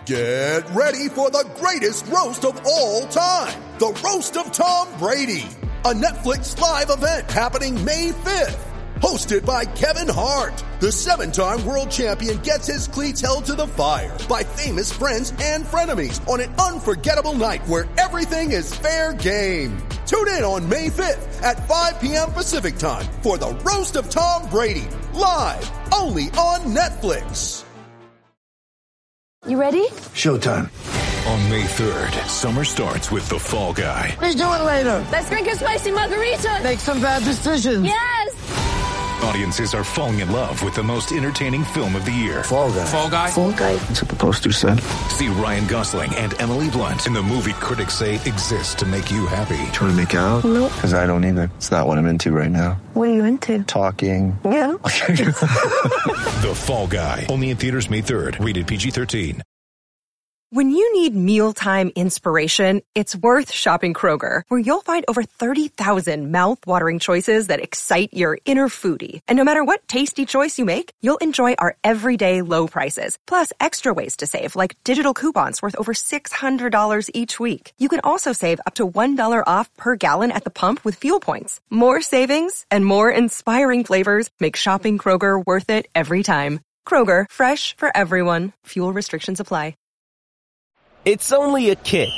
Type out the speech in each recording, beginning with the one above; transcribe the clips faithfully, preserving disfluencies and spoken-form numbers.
Get ready for the greatest roast of all time. The Roast of Tom Brady. A Netflix live event happening May fifth. Hosted by Kevin Hart. The seven-time world champion gets his cleats held to the fire by famous friends and frenemies on an unforgettable night where everything is fair game. Tune in on May fifth at five p.m. Pacific time for the Roast of Tom Brady. Live only on Netflix. You ready? Showtime. On May third, summer starts with The Fall Guy. Let's do it later. Let's drink a spicy margarita. Make some bad decisions. Yes. Audiences are falling in love with the most entertaining film of the year. Fall Guy. Fall Guy? Fall Guy. That's what the poster said. See Ryan Gosling and Emily Blunt in the movie critics say exists to make you happy. Trying to make it out? Nope. Because I don't either. It's not what I'm into right now. What are you into? Talking. Yeah. The Fall Guy. Only in theaters May third. Rated P G thirteen. When you need mealtime inspiration, it's worth shopping Kroger, where you'll find over thirty thousand mouth-watering choices that excite your inner foodie. And no matter what tasty choice you make, you'll enjoy our everyday low prices, plus extra ways to save, like digital coupons worth over six hundred dollars each week. You can also save up to one dollar off per gallon at the pump with fuel points. More savings and more inspiring flavors make shopping Kroger worth it every time. Kroger, fresh for everyone. Fuel restrictions apply. It's only a kick,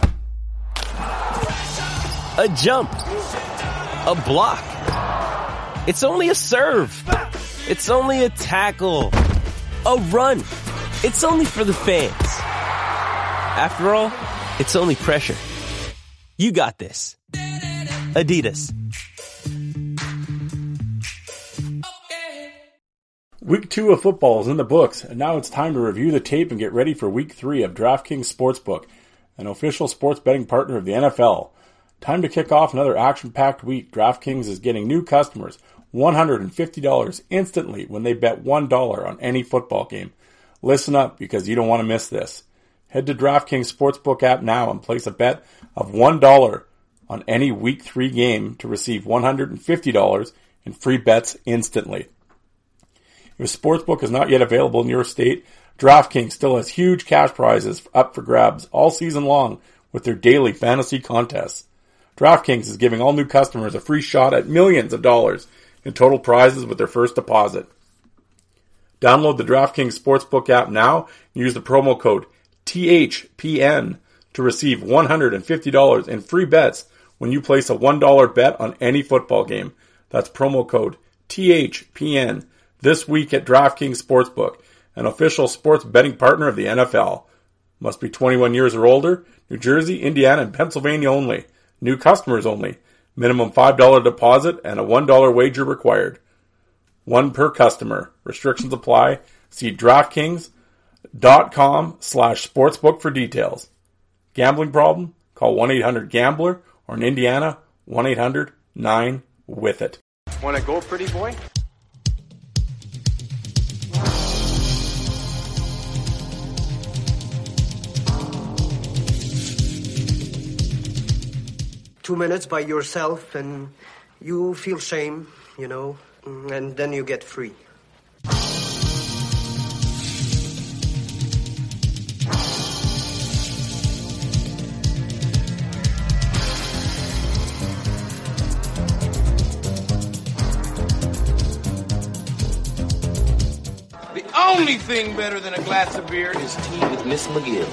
a jump, a block. It's only a serve. It's only a tackle, a run. It's only for the fans. After all, it's only pressure. You got this. Adidas. Week two of football is in the books, and now it's time to review the tape and get ready for Week three of DraftKings Sportsbook, an official sports betting partner of the N F L. Time to kick off another action-packed week. DraftKings is getting new customers one hundred fifty dollars instantly when they bet one dollar on any football game. Listen up, because you don't want to miss this. Head to DraftKings Sportsbook app now and place a bet of one dollar on any Week three game to receive one hundred fifty dollars in free bets instantly. If a sportsbook is not yet available in your state, DraftKings still has huge cash prizes up for grabs all season long with their daily fantasy contests. DraftKings is giving all new customers a free shot at millions of dollars in total prizes with their first deposit. Download the DraftKings Sportsbook app now and use the promo code T H P N to receive one hundred fifty dollars in free bets when you place a one dollar bet on any football game. That's promo code T H P N. This week at DraftKings Sportsbook, an official sports betting partner of the N F L. Must be twenty-one years or older. New Jersey, Indiana, and Pennsylvania only. New customers only. Minimum five dollars deposit and a one dollar wager required. One per customer. Restrictions apply. See DraftKings.com slash sportsbook for details. Gambling problem? Call one eight hundred gambler or in Indiana, one eight hundred nine with it. Want to go, pretty boy? Two minutes by yourself and you feel shame, you know, and then you get free. The only thing better than a glass of beer is tea with Miss McGill.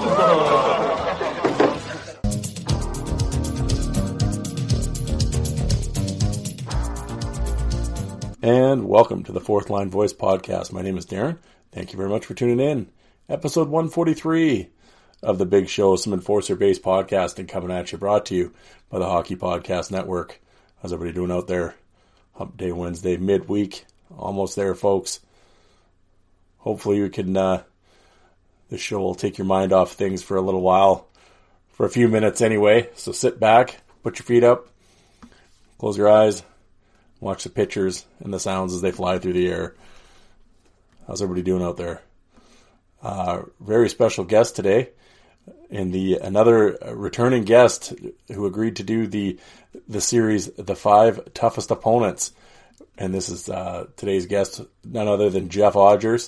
And welcome to the Fourth Line Voice Podcast. My name is Darren. Thank you very much for tuning in. Episode one forty-three of the Big Show, some enforcer-based podcasting coming at you, brought to you by the Hockey Podcast Network. How's everybody doing out there? Hump Day Wednesday, midweek. Almost there, folks. Hopefully you can, uh, this show will take your mind off things for a little while. For a few minutes anyway. So sit back, put your feet up, close your eyes, watch the pictures and the sounds as they fly through the air. How's everybody doing out there? Uh, very special guest today, and the another returning guest who agreed to do the the series, The Five Toughest Opponents. And this is uh, today's guest, none other than Jeff Odgers.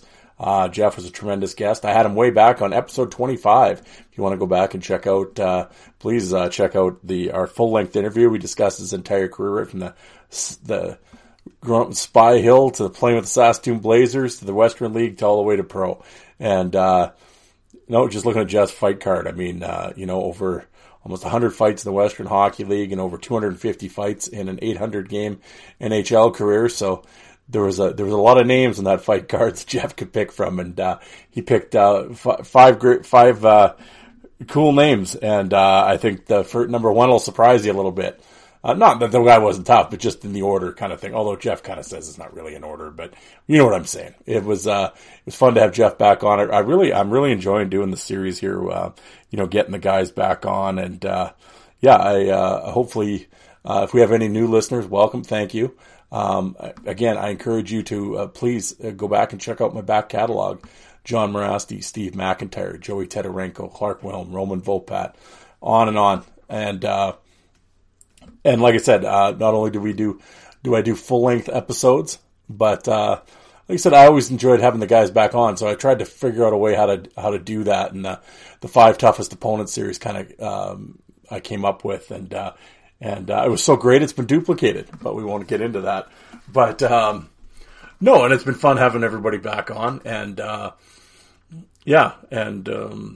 Uh, Jeff was a tremendous guest. I had him way back on episode twenty-five. If you want to go back and check out, uh, please uh, check out the our full length interview. We discussed his entire career, right from the the growing up in Spy Hill to the playing with the Saskatoon Blazers to the Western League to all the way to pro. And uh, no, just looking at Jeff's fight card, I mean, uh, you know, over almost one hundred fights in the Western Hockey League and over two hundred fifty fights in an eight hundred game N H L career. So there was a there was a lot of names in that fight card that Jeff could pick from, and uh, he picked uh, f- five great five uh, cool names. And uh, I think the first, number one will surprise you a little bit. Uh, not that the guy wasn't tough, but just in the order kind of thing. Although Jeff kind of says it's not really in order, but you know what I'm saying. It was uh, it was fun to have Jeff back on. I really I'm really enjoying doing the series here. Uh, you know, getting the guys back on, and uh, yeah, I uh, hopefully uh, if we have any new listeners, welcome, thank you. Um, again, I encourage you to uh, please uh, go back and check out my back catalog. John Morasti, Steve McIntyre, Joey Tedorenko, Clark Wilm, Roman Volpat, on and on. And, uh, and like I said, uh, not only do we do, do I do full length episodes, but, uh, like I said, I always enjoyed having the guys back on. So I tried to figure out a way how to, how to do that. And, uh, the five toughest opponents series kind of, um, I came up with, and, uh, And uh, it was so great it's been duplicated, but we won't get into that. But um, no, and it's been fun having everybody back on, and uh, yeah, and um,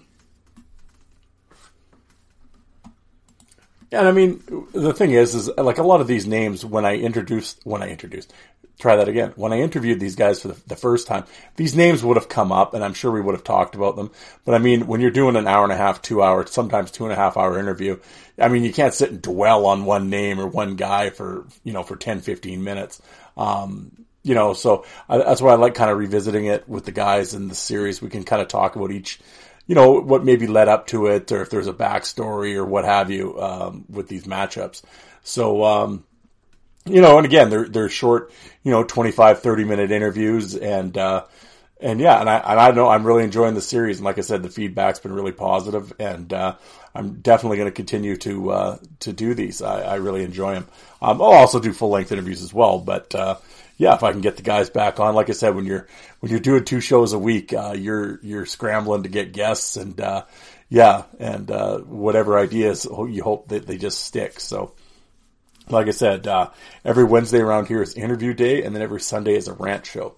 and I mean the thing is, is like a lot of these names when I introduced, when I introduced, try that again. When I interviewed these guys for the, the first time, these names would have come up, and I'm sure we would have talked about them. But I mean, when you're doing an hour and a half, two hour, sometimes two and a half hour interview, I mean, you can't sit and dwell on one name or one guy for, you know, for ten, fifteen minutes. Um, you know, so I, that's why I like kind of revisiting it with the guys in the series. We can kind of talk about each, you know, what maybe led up to it, or if there's a backstory or what have you, um, with these matchups. So, um, you know, and again, they're, they're short, you know, twenty-five, thirty minute interviews, and, uh, and yeah, and I, and I know I'm really enjoying the series. And like I said, the feedback's been really positive, and, uh, I'm definitely going to continue to, uh, to do these. I, I really enjoy them. Um, I'll also do full length interviews as well, but, uh, yeah, if I can get the guys back on, like I said, when you're, when you're doing two shows a week, uh, you're, you're scrambling to get guests, and, uh, yeah, and, uh, whatever ideas, you hope that they just stick. So, like I said, uh, every Wednesday around here is interview day, and then every Sunday is a rant show.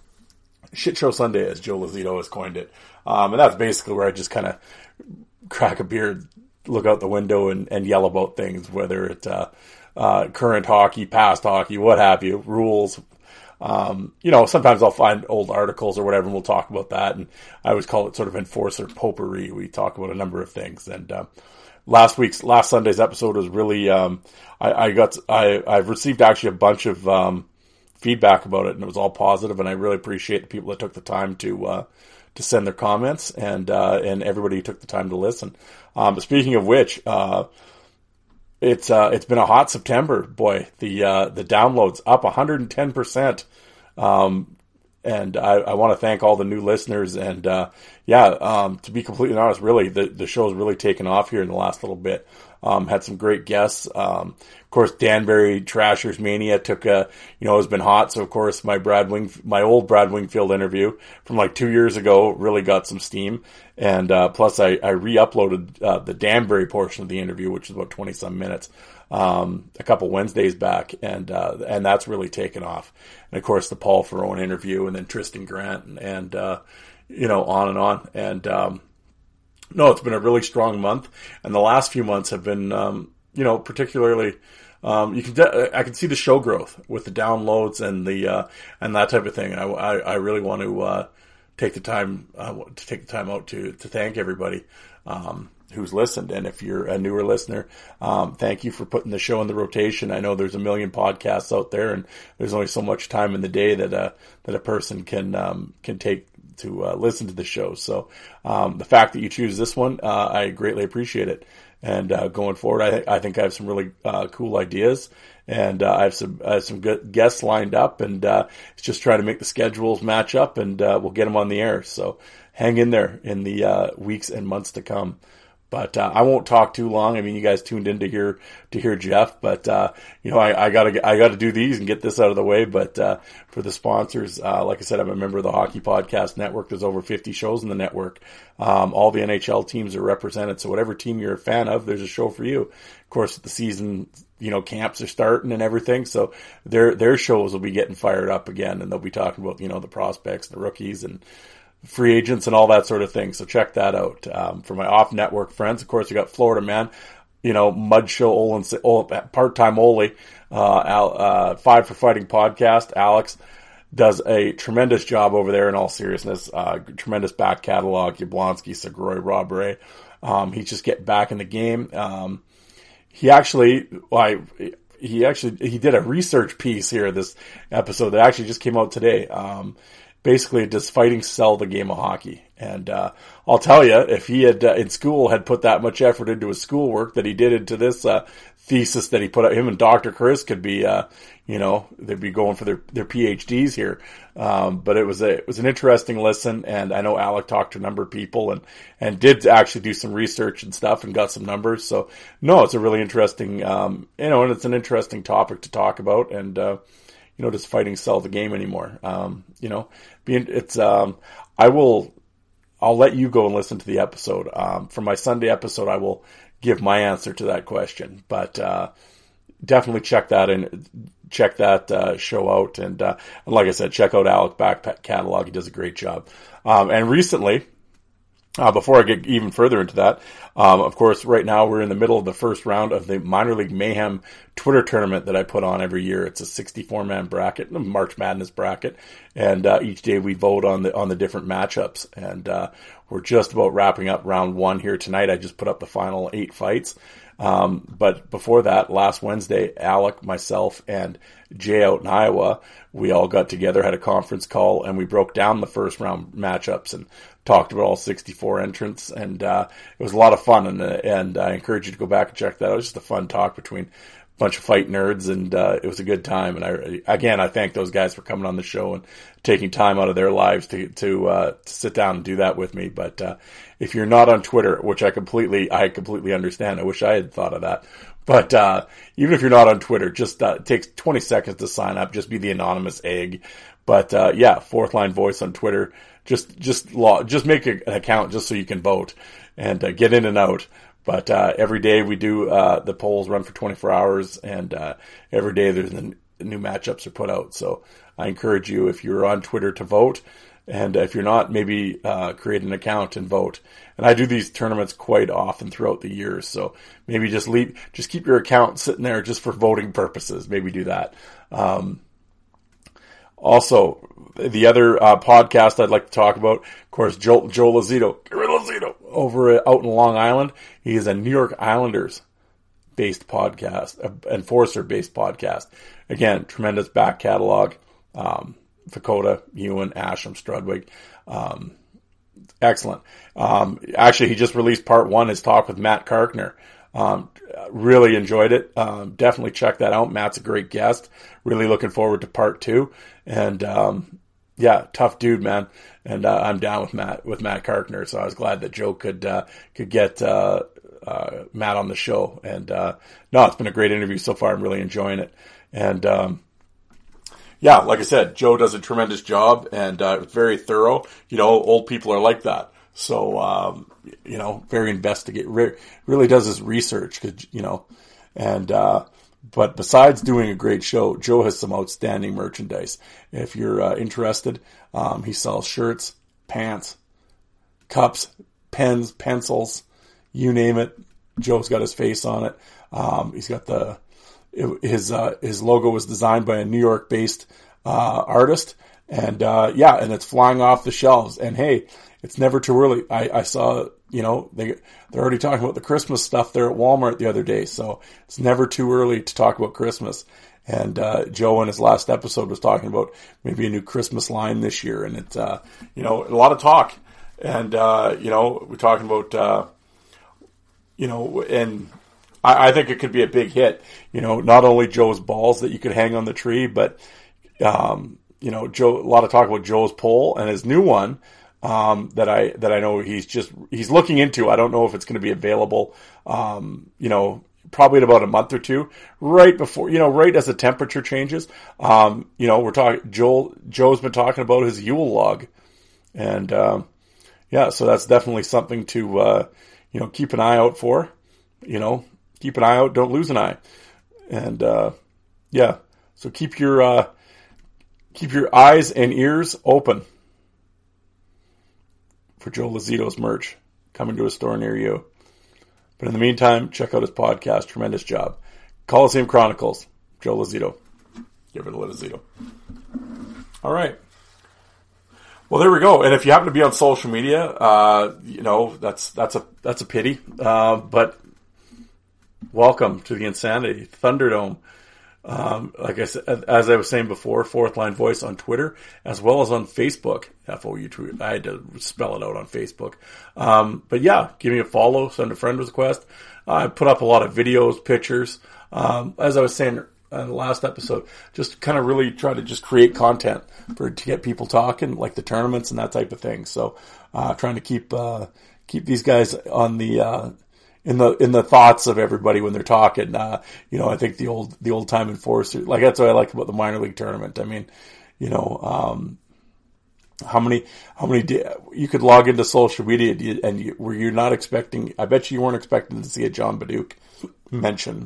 Shit Show Sunday, as Joe Lazito has coined it. Um, and that's basically where I just kind of crack a beer, look out the window, and, and yell about things, whether it's, uh, uh, current hockey, past hockey, what have you, rules. Um, you know, sometimes I'll find old articles or whatever, and we'll talk about that. And I always call it sort of enforcer potpourri. We talk about a number of things. And, uh, last week's, last Sunday's episode was really, um, I, I got, I, I've received actually a bunch of, um, feedback about it, and it was all positive, and I really appreciate the people that took the time to, uh, to send their comments, and, uh, and everybody who took the time to listen. Um, but speaking of which, uh, it's, uh, it's been a hot September, boy. The, uh, the downloads up one hundred ten percent. Um, and I, I want to thank all the new listeners, and, uh, yeah, um, to be completely honest, really, the, the show's really taken off here in the last little bit. Um, had some great guests. Um, of course, Danbury Trashers Mania took a, you know, has been hot. So of course, my Brad Wing, my old Brad Wingfield interview from like two years ago really got some steam. And, uh, plus I, I re-uploaded, uh, the Danbury portion of the interview, which is about twenty some minutes, um, a couple Wednesdays back. And, uh, and that's really taken off. And of course, the Paul Ferrone interview, and then Tristan Grant, and, and, uh, you know, on and on. And, um, no, it's been a really strong month, and the last few months have been, um, you know, particularly, um, you can, de- I can see the show growth with the downloads and the, uh, and that type of thing. And I, I, I really want to, uh, take the time, uh, to take the time out to, to thank everybody, um, who's listened. And if you're a newer listener, um, thank you for putting the show in the rotation. I know there's a million podcasts out there, and there's only so much time in the day that, uh, that a person can, um, can take to uh, listen to the show. So um, the fact that you choose this one, uh, I greatly appreciate it. And uh, going forward, I, th- I think I have some really uh, cool ideas, and uh, I have some I have some good guests lined up, and uh, it's just trying to make the schedules match up, and uh, we'll get them on the air. So hang in there in the uh, weeks and months to come. But uh, I won't talk too long. I mean, you guys tuned in to hear to hear Jeff, but uh, you know, I, I gotta I gotta do these and get this out of the way. But uh, for the sponsors, uh, like I said, I'm a member of the Hockey Podcast Network. There's over fifty shows in the network. Um, all the N H L teams are represented, so whatever team you're a fan of, there's a show for you. Of course, the season, you know, camps are starting and everything, so their their shows will be getting fired up again, and they'll be talking about, you know, the prospects, the rookies, and free agents and all that sort of thing. So check that out. Um, for my off-network friends, of course, we got Florida Man, you know, Mud Show, Olin, part-time Oli, uh, uh, Five for Fighting podcast. Alex does a tremendous job over there in all seriousness. Uh, tremendous back catalog, Yablonsky, Segroy, Rob Ray. Um, he's just getting back in the game. Um, he actually, I, he actually, he did a research piece here, this episode that actually just came out today. Um, Basically, does fighting sell the game of hockey? And uh, I'll tell you, if he had uh, in school had put that much effort into his schoolwork that he did into this uh, thesis that he put out, him and Doctor Chris could be, uh, you know, they'd be going for their their P H Ds here. Um, but it was a it was an interesting listen, and I know Alec talked to a number of people and and did actually do some research and stuff and got some numbers. So no, it's a really interesting, um, you know, and it's an interesting topic to talk about. And uh, you know, does fighting sell the game anymore? Um, you know, being, it's, um, I will, I'll let you go and listen to the episode. Um, for my Sunday episode, I will give my answer to that question, but, uh, definitely check that in, check that, uh, show out. And, uh, and like I said, check out Alec back catalog. He does a great job. Um, and recently, Uh, before I get even further into that, um, of course, right now we're in the middle of the first round of the Minor League Mayhem Twitter tournament that I put on every year. It's a sixty-four man bracket, a March Madness bracket, and uh, each day we vote on the on the different matchups. And uh, we're just about wrapping up round one here tonight. I just put up the final eight fights. Um, but before that, last Wednesday, Alec, myself, and Jay out in Iowa, we all got together, had a conference call, and we broke down the first round matchups and talked about all sixty-four entrants. And uh, it was a lot of fun, and, and I encourage you to go back and check that out. It was just a fun talk between a bunch of fight nerds, and uh, it was a good time. And I, again, I thank those guys for coming on the show and taking time out of their lives to to, uh, to sit down and do that with me. But uh, if you're not on Twitter, which I completely I completely understand, I wish I had thought of that. But uh, even if you're not on Twitter, just uh, it takes twenty seconds to sign up. Just be the anonymous egg. But uh, yeah, Fourth Line Voice on Twitter. Just just log, just make a, an account just so you can vote and uh, get in and out. But uh, every day we do uh, the polls run for twenty-four hours, and uh, every day there's the new matchups are put out. So I encourage you, if you're on Twitter, to vote. And if you're not, maybe uh, create an account and vote. And I do these tournaments quite often throughout the years, so maybe just leave, just keep your account sitting there just for voting purposes. Maybe do that. Um, also, the other uh, podcast I'd like to talk about, of course, Joe, Joe Lazito, get rid of Lazito, over uh, out in Long Island. He is a New York Islanders-based podcast, uh, Enforcer-based podcast. Again, tremendous back catalog. Um, Vakota, Ewan, Asham, Strudwick. Um, excellent. Um, actually, he just released part one, his talk with Matt Karkner. Um, really enjoyed it. Um, definitely check that out. Matt's a great guest. Really looking forward to part two. And, um, yeah, tough dude, man. And, uh, I'm down with Matt, with Matt Karkner. So I was glad that Joe could, uh, could get, uh, uh, Matt on the show. And, uh, no, it's been a great interview so far. I'm really enjoying it. And, um, yeah, like I said, Joe does a tremendous job, and uh, it's very thorough. You know, old people are like that. So, um, you know, very investigate, re- really does his research, cause, you know, and, uh, but besides doing a great show, Joe has some outstanding merchandise. If you're uh, interested, um, he sells shirts, pants, cups, pens, pencils, you name it. Joe's got his face on it. Um, he's got the, It, his uh, his logo was designed by a New York-based uh, artist, and uh, yeah, and it's flying off the shelves. And hey, it's never too early. I, I saw, you know, they they're already talking about the Christmas stuff there at Walmart the other day, so it's never too early to talk about Christmas. And uh, Joe in his last episode was talking about maybe a new Christmas line this year, and it's uh, you know, a lot of talk, and uh, you know, we're talking about uh, you know, and. I think it could be a big hit, you know, not only Joe's balls that you could hang on the tree, but, um, you know, Joe, a lot of talk about Joe's pole and his new one, um, that I that I know he's just he's looking into. I don't know if it's going to be available. Um, you know, probably in about a month or two, right before you know, right as the temperature changes. Um, you know, we're talking. Joel Joe's been talking about his Yule log, and um, yeah, so that's definitely something to uh, you know keep an eye out for. You know, keep an eye out. Don't lose an eye, and uh, yeah. So keep your uh, keep your eyes and ears open for Joe Lazito's merch coming to a store near you. But in the meantime, check out his podcast. Tremendous job. Coliseum Chronicles. Joe Lazito. Give it a Lazito. All right. Well, there we go. And if you happen to be on social media, uh, you know that's that's a that's a pity. Uh, but welcome to the Insanity Thunderdome. Um, like I said, as I was saying before, Fourth Line Voice on Twitter, as well as on Facebook. F O U tweet. I had to spell it out on Facebook. Um, but yeah, give me a follow, send a friend request. I put up a lot of videos, pictures. Um, as I was saying in the last episode, just kind of really try to just create content for to get people talking, like the tournaments and that type of thing. So, uh, trying to keep uh, keep these guys on the. Uh, In the in the thoughts of everybody when they're talking, uh, you know, I think the old the old time enforcer, like that's what I like about the minor league tournament. I mean, you know, um, how many how many you could log into social media and you, were you not expecting? I bet you weren't expecting to see a John Baduke mention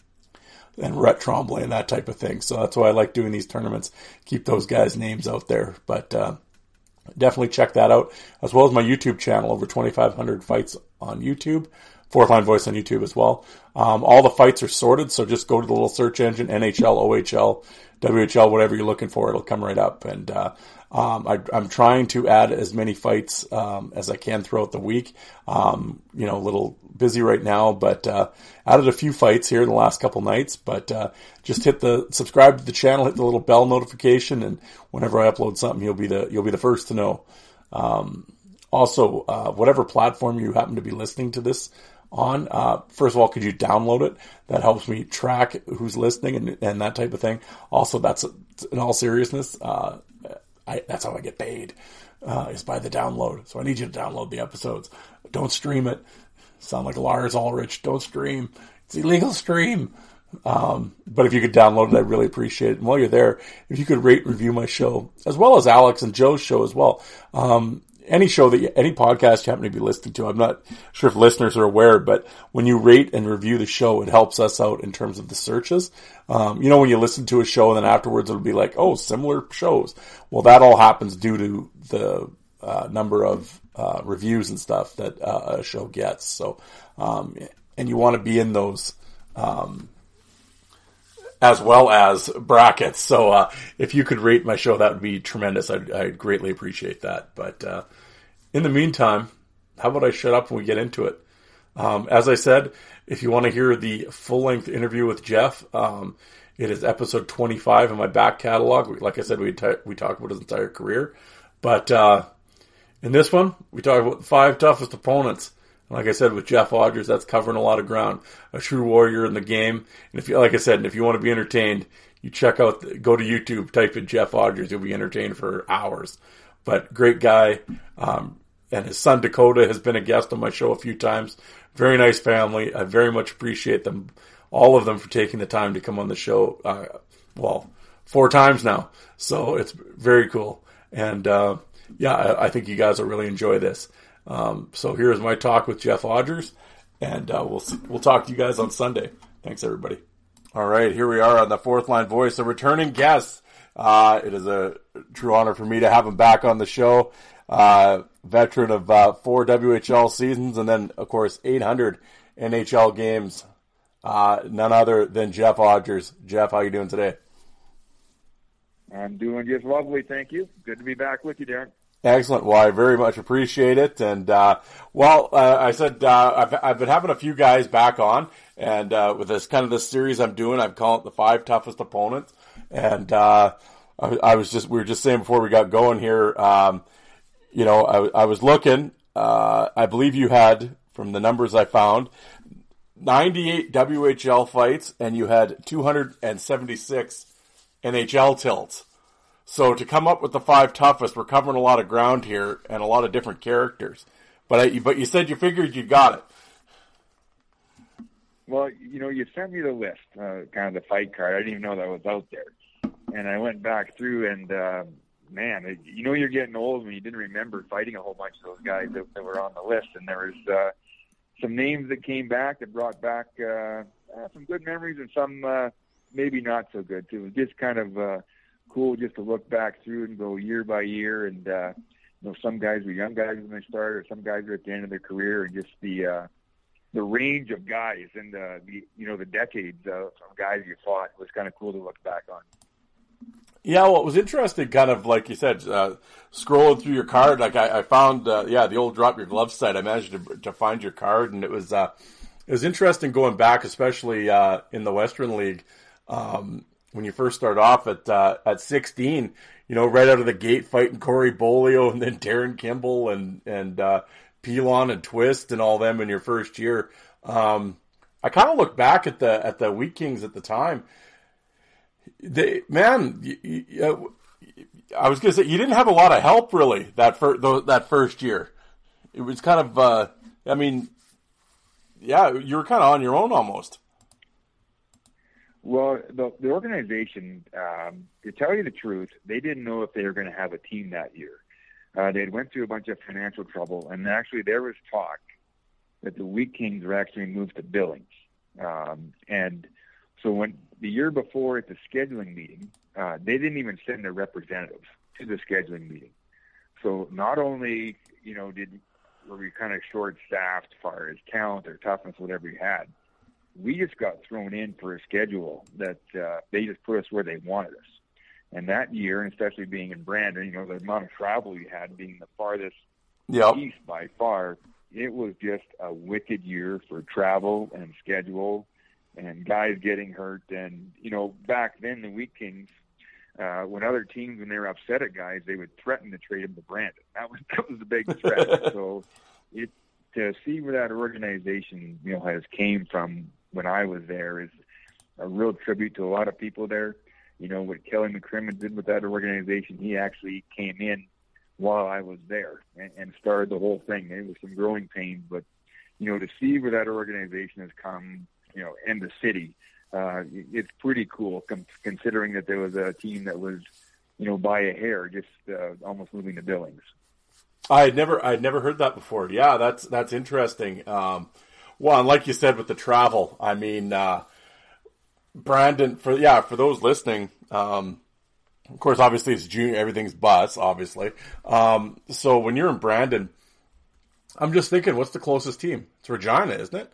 and Rhett Trombley and that type of thing. So that's why I like doing these tournaments. Keep those guys' names out there, but uh, definitely check that out as well as my YouTube channel. Over twenty-five hundred fights on YouTube. Fourth Line Voice on YouTube as well. Um, all the fights are sorted, so just go to the little search engine, N H L, O H L, W H L, whatever you're looking for, it'll come right up. And uh, um, I, I'm trying to add as many fights um, as I can throughout the week. Um, you know, a little busy right now, but uh, added a few fights here in the last couple nights. But uh, just hit the subscribe to the channel, hit the little bell notification, and whenever I upload something, you'll be the you'll be the first to know. Um, also, uh, whatever platform you happen to be listening to this on, uh, first of all, could you download it? That helps me track who's listening and, and that type of thing. Also, that's, in all seriousness, uh, I, that's how I get paid, uh, is by the download. So I need you to download the episodes. Don't stream it. Sound like Lars Ulrich. Don't stream. It's illegal stream. Um, but if you could download it, I'd really appreciate it. And while you're there, if you could rate and review my show, as well as Alex and Joe's show as well. Um, Any show that you, any podcast you happen to be listening to, I'm not sure if listeners are aware, but when you rate and review the show, it helps us out in terms of the searches. Um, you know, when you listen to a show and then afterwards it'll be like, oh, similar shows. Well, that all happens due to the uh, number of uh, reviews and stuff that uh, a show gets. So, um, and you want to be in those, um, as well as brackets. So, uh, if you could rate my show, that would be tremendous. I'd, I'd greatly appreciate that. But, uh, in the meantime, how about I shut up and we get into it? Um, as I said, if you want to hear the full-length interview with Jeff, um, it is episode twenty-five in my back catalog. Like I said, we t- we talk about his entire career. But, uh, in this one, we talk about the five toughest opponents. Like I said, with Jeff Odgers, that's covering a lot of ground. A true warrior in the game. And if you, like I said, if you want to be entertained, you check out, the, go to YouTube, type in Jeff Odgers. You'll be entertained for hours. But great guy. Um, and his son Dakota has been a guest on my show a few times. Very nice family. I very much appreciate them, all of them, for taking the time to come on the show. Uh, well, four times now. So it's very cool. And, uh, yeah, I, I think you guys will really enjoy this. Um, so here's my talk with Jeff Odgers, and uh, we'll see, we'll talk to you guys on Sunday. Thanks, everybody. All right, here we are on the Fourth Line Voice, a returning guest. Uh, it is a true honor for me to have him back on the show. Uh, veteran of uh, four W H L seasons, and then, of course, eight hundred N H L games. Uh, none other than Jeff Odgers. Jeff, how you doing today? I'm doing just lovely, thank you. Good to be back with you, Darren. Excellent. Well, I very much appreciate it. And, uh, well, uh, I said, uh, I've, I've been having a few guys back on, and, uh, with this kind of this series I'm doing, I'm calling it the five toughest opponents. And, uh, I, I was just, we were just saying before we got going here, um, you know, I, I was looking, uh, I believe you had, from the numbers I found, ninety-eight W H L fights, and you had two hundred seventy-six N H L tilts. So to come up with the five toughest, we're covering a lot of ground here and a lot of different characters. But I, but you said you figured you got it. Well, you know, you sent me the list, uh, kind of the fight card. I didn't even know that was out there. And I went back through and, uh, man, it, you know you're getting old when you didn't remember fighting a whole bunch of those guys that, that were on the list. And there was uh, some names that came back that brought back uh, uh, some good memories and some uh, maybe not so good, too. It was just kind of uh, cool just to look back through and go year by year. And, uh, you know, some guys were young guys when they started, or some guys were at the end of their career, and just the uh, the range of guys and uh, the, you know, the decades of guys you fought was kind of cool to look back on. Yeah, well, it was interesting, kind of like you said, uh, scrolling through your card. Like I, I found, uh, yeah, the old Drop Your Gloves site. I managed to, to find your card, and it was uh, it was interesting going back, especially uh, in the Western League um, when you first start off at uh, at sixteen. You know, right out of the gate, fighting Corey Bolio and then Darren Kimball and and uh, Pilon and Twist and all them in your first year. Um, I kind of look back at the at the Wheat Kings at the time. They, man, you, you, I was going to say, you didn't have a lot of help, really, that, fir- that first year. It was kind of, uh, I mean, yeah, you were kind of on your own almost. Well, the, the organization, um, to tell you the truth, they didn't know if they were going to have a team that year. Uh, they had went through a bunch of financial trouble, and actually there was talk that the Wheat Kings were actually moved to Billings. Um, and so when the year before at the scheduling meeting, uh, they didn't even send a representative to the scheduling meeting. So not only, you know, did were we kind of short-staffed as far as talent or toughness, whatever we had, we just got thrown in for a schedule that uh, they just put us where they wanted us. And that year, and especially being in Brandon, you know, the amount of travel we had being the farthest yep. east by far, it was just a wicked year for travel and schedule and guys getting hurt. And, you know, back then, the Wheat Kings, uh, when other teams, when they were upset at guys, they would threaten to trade them to Brandon. That was that was the big threat. So it, to see where that organization, you know, has came from when I was there is a real tribute to a lot of people there. You know, what Kelly McCrimmon did with that organization, he actually came in while I was there and, and started the whole thing. It was some growing pains, but, you know, to see where that organization has come, you know, in the city, uh, it's pretty cool com- considering that there was a team that was, you know, by a hair, just uh, almost moving to Billings. I had never, I had never heard that before. Yeah, that's that's interesting. Um, well, and like you said with the travel, I mean, uh, Brandon, for yeah, for those listening, um, of course, obviously it's June, everything's bus, obviously. Um, so when you're in Brandon, I'm just thinking, what's the closest team? It's Regina, isn't it?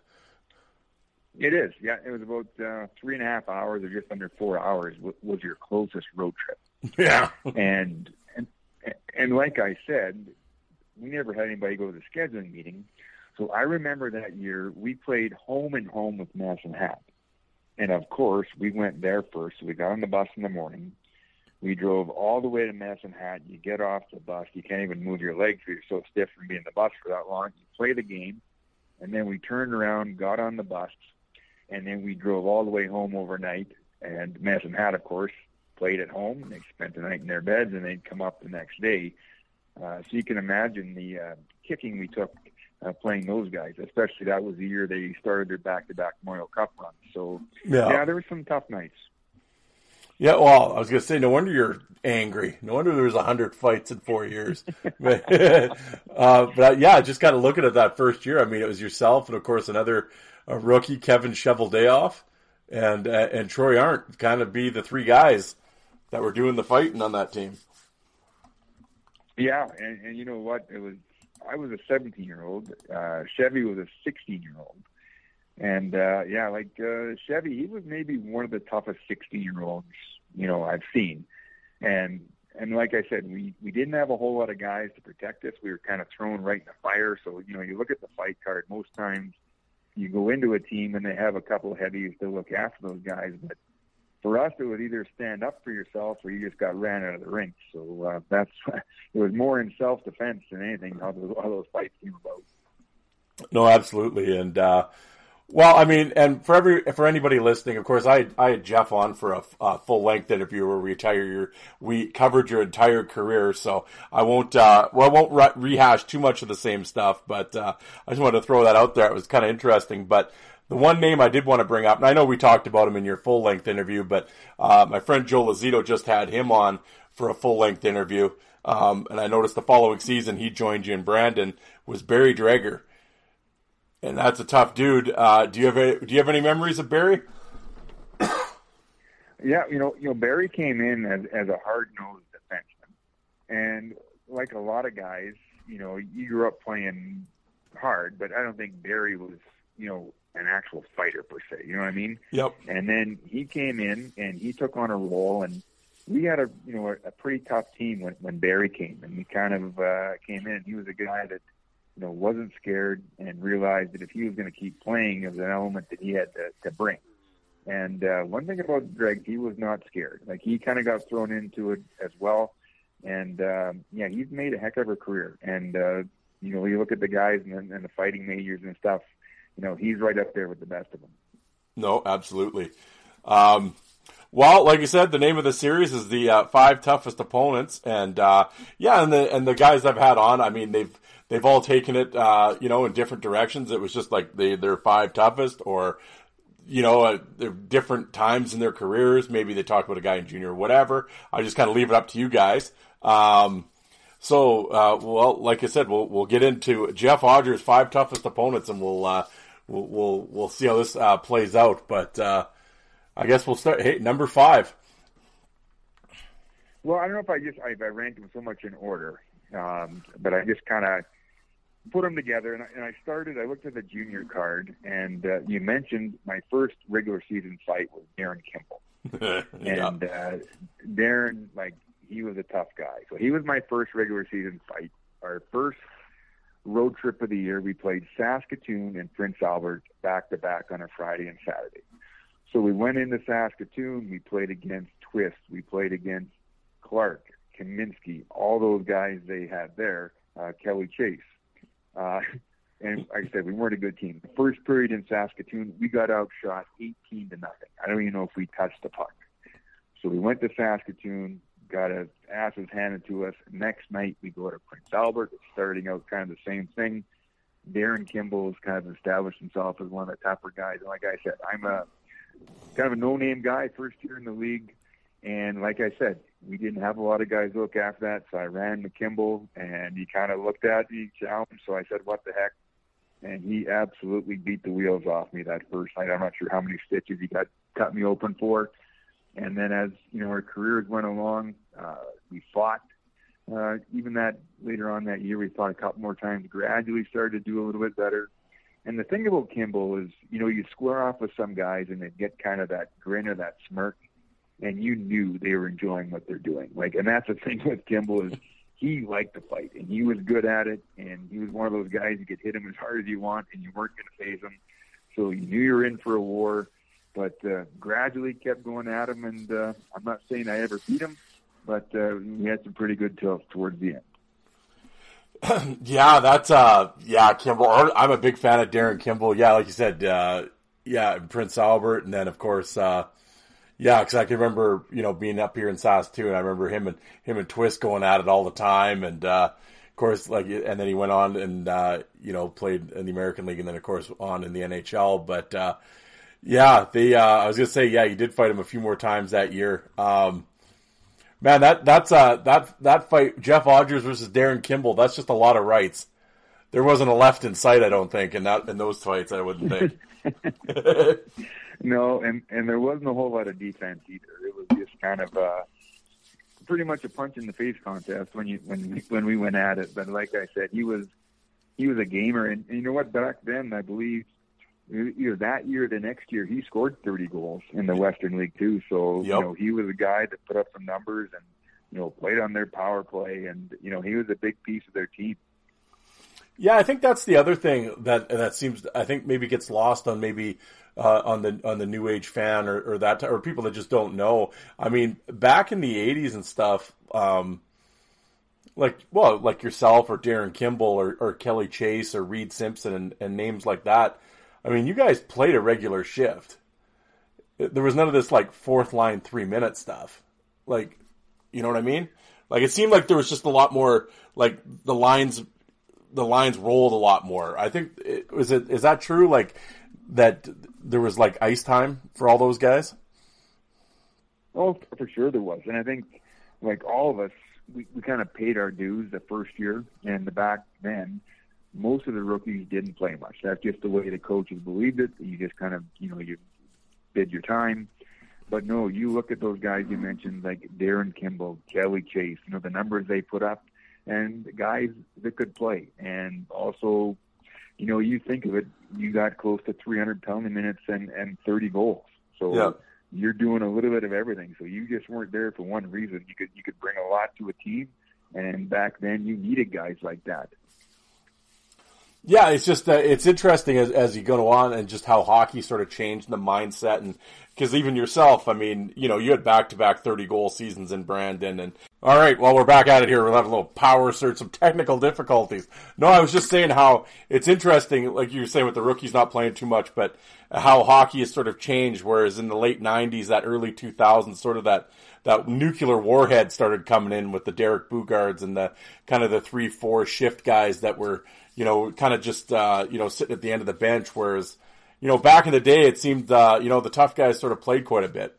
It is, yeah. It was about uh, three and a half hours, or just under four hours, w- was your closest road trip. Yeah, and and and like I said, we never had anybody go to the scheduling meeting. So I remember that year we played home and home with Medicine Hat. And, of course, we went there first. So we got on the bus in the morning. We drove all the way to Medicine Hat. You get off the bus. You can't even move your legs because you're so stiff from being in the bus for that long. You play the game. And then we turned around, got on the bus, and then we drove all the way home overnight. And Medicine Hat, of course, played at home. They spent the night in their beds, and they'd come up the next day. Uh, so you can imagine the uh, kicking we took Uh, playing those guys, especially that was the year they started their back-to-back Memorial Cup run. So, yeah, yeah there were some tough nights. Yeah, well, I was going to say, no wonder you're angry. No wonder there was one hundred fights in four years. but, uh, but, yeah, just kind of looking at that first year, I mean, it was yourself and, of course, another a rookie, Kevin Cheveldayoff, and, uh, and Troy Arndt kind of be the three guys that were doing the fighting on that team. Yeah, and, and you know what? It was I was a seventeen-year-old. Uh, Chevy was a sixteen-year-old. And, uh, yeah, like uh, Chevy, he was maybe one of the toughest sixteen-year-olds, you know, I've seen. And and like I said, we, we didn't have a whole lot of guys to protect us. We were kind of thrown right in the fire. So, you know, you look at the fight card, most times you go into a team and they have a couple of heavies to look after those guys. But for us, it was either stand up for yourself or you just got ran out of the ring. So uh, that's it was more in self-defense than anything how those, how those fights came about. No, absolutely. And uh, Well, I mean, and for every for anybody listening, of course, I I had Jeff on for a, a full length interview where we retire your we covered your entire career, so I won't uh, well I won't re- rehash too much of the same stuff, but uh, I just wanted to throw that out there. It was kind of interesting, but the one name I did want to bring up, and I know we talked about him in your full length interview, but uh, my friend Joe Lazito just had him on for a full length interview, um, and I noticed the following season he joined you in Brandon was Barry Dreger. And that's a tough dude. Uh, do you have any, do you have any memories of Barry? Yeah, you know, you know, Barry came in as as a hard-nosed defenseman, and like a lot of guys, you know, you grew up playing hard, but I don't think Barry was, you know, an actual fighter per se. You know what I mean? Yep. And then he came in and he took on a role, and we had a you know a, a pretty tough team when when Barry came, and he kind of uh, came in. He was a guy that, you know, wasn't scared and realized that if he was going to keep playing, it was an element that he had to, to bring. And uh, one thing about Greg, he was not scared. Like, he kind of got thrown into it as well. And, um, yeah, he's made a heck of a career. And, uh, you know, you look at the guys and, and the fighting majors and stuff, you know, he's right up there with the best of them. No, absolutely. Um, well, like you said, the name of the series is the uh, five toughest opponents. And, uh, yeah, and the and the guys I've had on, I mean, they've, They've all taken it, uh, you know, in different directions. It was just like they, they're five toughest, or, you know, uh, they're different times in their careers. Maybe they talk about a guy in junior or whatever. I just kind of leave it up to you guys. Um, so, uh, well, like I said, we'll we'll get into Jeff Odger's five toughest opponents, and we'll uh, we'll, we'll we'll see how this uh, plays out. But uh, I guess we'll start. Hey, number five. Well, I don't know if I just if I ranked them so much in order, um, but I just kind of put them together, and I, and I started, I looked at the junior card, and uh, you mentioned my first regular season fight was Darren Kimball. Yeah. And uh, Darren, like, he was a tough guy. So he was my first regular season fight. Our first road trip of the year, we played Saskatoon and Prince Albert back-to-back on a Friday and Saturday. So we went into Saskatoon, we played against Twist, we played against Clark, Kaminsky, all those guys they had there, uh, Kelly Chase. Uh, and like I said, we weren't a good team. The first period in Saskatoon, we got outshot eighteen to nothing. I don't even know if we touched the puck. So we went to Saskatoon, got our asses handed to us. Next night, we go to Prince Albert, starting out kind of the same thing. Darren Kimball has kind of established himself as one of the tougher guys. And like I said, I'm a kind of a no-name guy, first year in the league. And like I said, we didn't have a lot of guys look after that, so I ran McKimble, and he kind of looked at me, challenged, so I said, what the heck? And he absolutely beat the wheels off me that first night. I'm not sure how many stitches he got cut me open for. And then as, you know, our careers went along, uh, we fought. Uh, even that later on that year, we fought a couple more times, gradually started to do a little bit better. And the thing about Kimball is, you know, you square off with some guys and they get kind of that grin or that smirk, and you knew they were enjoying what they're doing. Like, and that's the thing with Kimball is he liked to fight, and he was good at it, and he was one of those guys you could hit him as hard as you want, and you weren't going to phase him. So you knew you were in for a war, but uh, gradually kept going at him, and uh, I'm not saying I ever beat him, but uh, we had some pretty good tilts towards the end. Yeah, that's, uh, yeah, Kimball. I'm a big fan of Darren Kimball. Yeah, like you said, uh, yeah, Prince Albert, and then, of course, uh, yeah, because I can remember, you know, being up here in Saskatoon. I remember him and him and Twist going at it all the time, and uh, of course, like, and then he went on and uh, you know, played in the American League, and then of course on in the N H L. But uh, yeah, the uh, I was gonna say, yeah, you did fight him a few more times that year. Um, man, that that's uh that that fight, Jeff Odgers versus Darren Kimball. That's just a lot of rights. There wasn't a left in sight, I don't think, in that in those fights. I wouldn't think. No, and, and there wasn't a whole lot of defense either. It was just kind of uh, pretty much a punch in the face contest when you when we, when we went at it. But like I said, he was he was a gamer, and, and you know what? Back then, I believe either that year or the next year, he scored thirty goals in the Western League too. So yep. you know, he was a guy that put up some numbers and, you know, played on their power play, and you know, he was a big piece of their team. Yeah, I think that's the other thing that that seems, I think maybe gets lost on maybe uh, on the on the new age fan or, or that or people that just don't know. I mean, back in the eighties and stuff, um, like well, like yourself or Darren Kimball or, or Kelly Chase or Reed Simpson and, and names like that. I mean, you guys played a regular shift. There was none of this, like, fourth line, three-minute stuff. Like, you know what I mean? Like, it seemed like there was just a lot more, like, the lines, the lines rolled a lot more. I think, is it, is that true? Like, that there was, like, ice time for all those guys? Oh, for sure there was. And I think, like, all of us, we, we kind of paid our dues the first year, and the back then, most of the rookies didn't play much. That's just the way the coaches believed it. You just kind of, you know, you bid your time. But no, you look at those guys you mentioned, like Darren Kimball, Kelly Chase, you know, the numbers they put up, and the guys that could play. And also, you know, you think of it, you got close to three hundred penalty minutes and, and thirty goals. So yeah. You're doing a little bit of everything. So you just weren't there for one reason. You could you could bring a lot to a team, and back then you needed guys like that. Yeah, it's just uh, it's interesting as as you go on, and just how hockey sort of changed the mindset, and because even yourself, I mean, you know, you had back to back thirty goal seasons in Brandon, and all right, well, we're back at it here. We'll have a little power surge, some technical difficulties. No, I was just saying how it's interesting, like you were saying with the rookies not playing too much, but how hockey has sort of changed. Whereas in the late nineties, that early two thousands, sort of that that nuclear warhead started coming in with the Derek Boogards and the kind of the three four shift guys that were, you know, kind of just, uh, you know, sitting at the end of the bench. Whereas, you know, back in the day, it seemed, uh, you know, the tough guys sort of played quite a bit.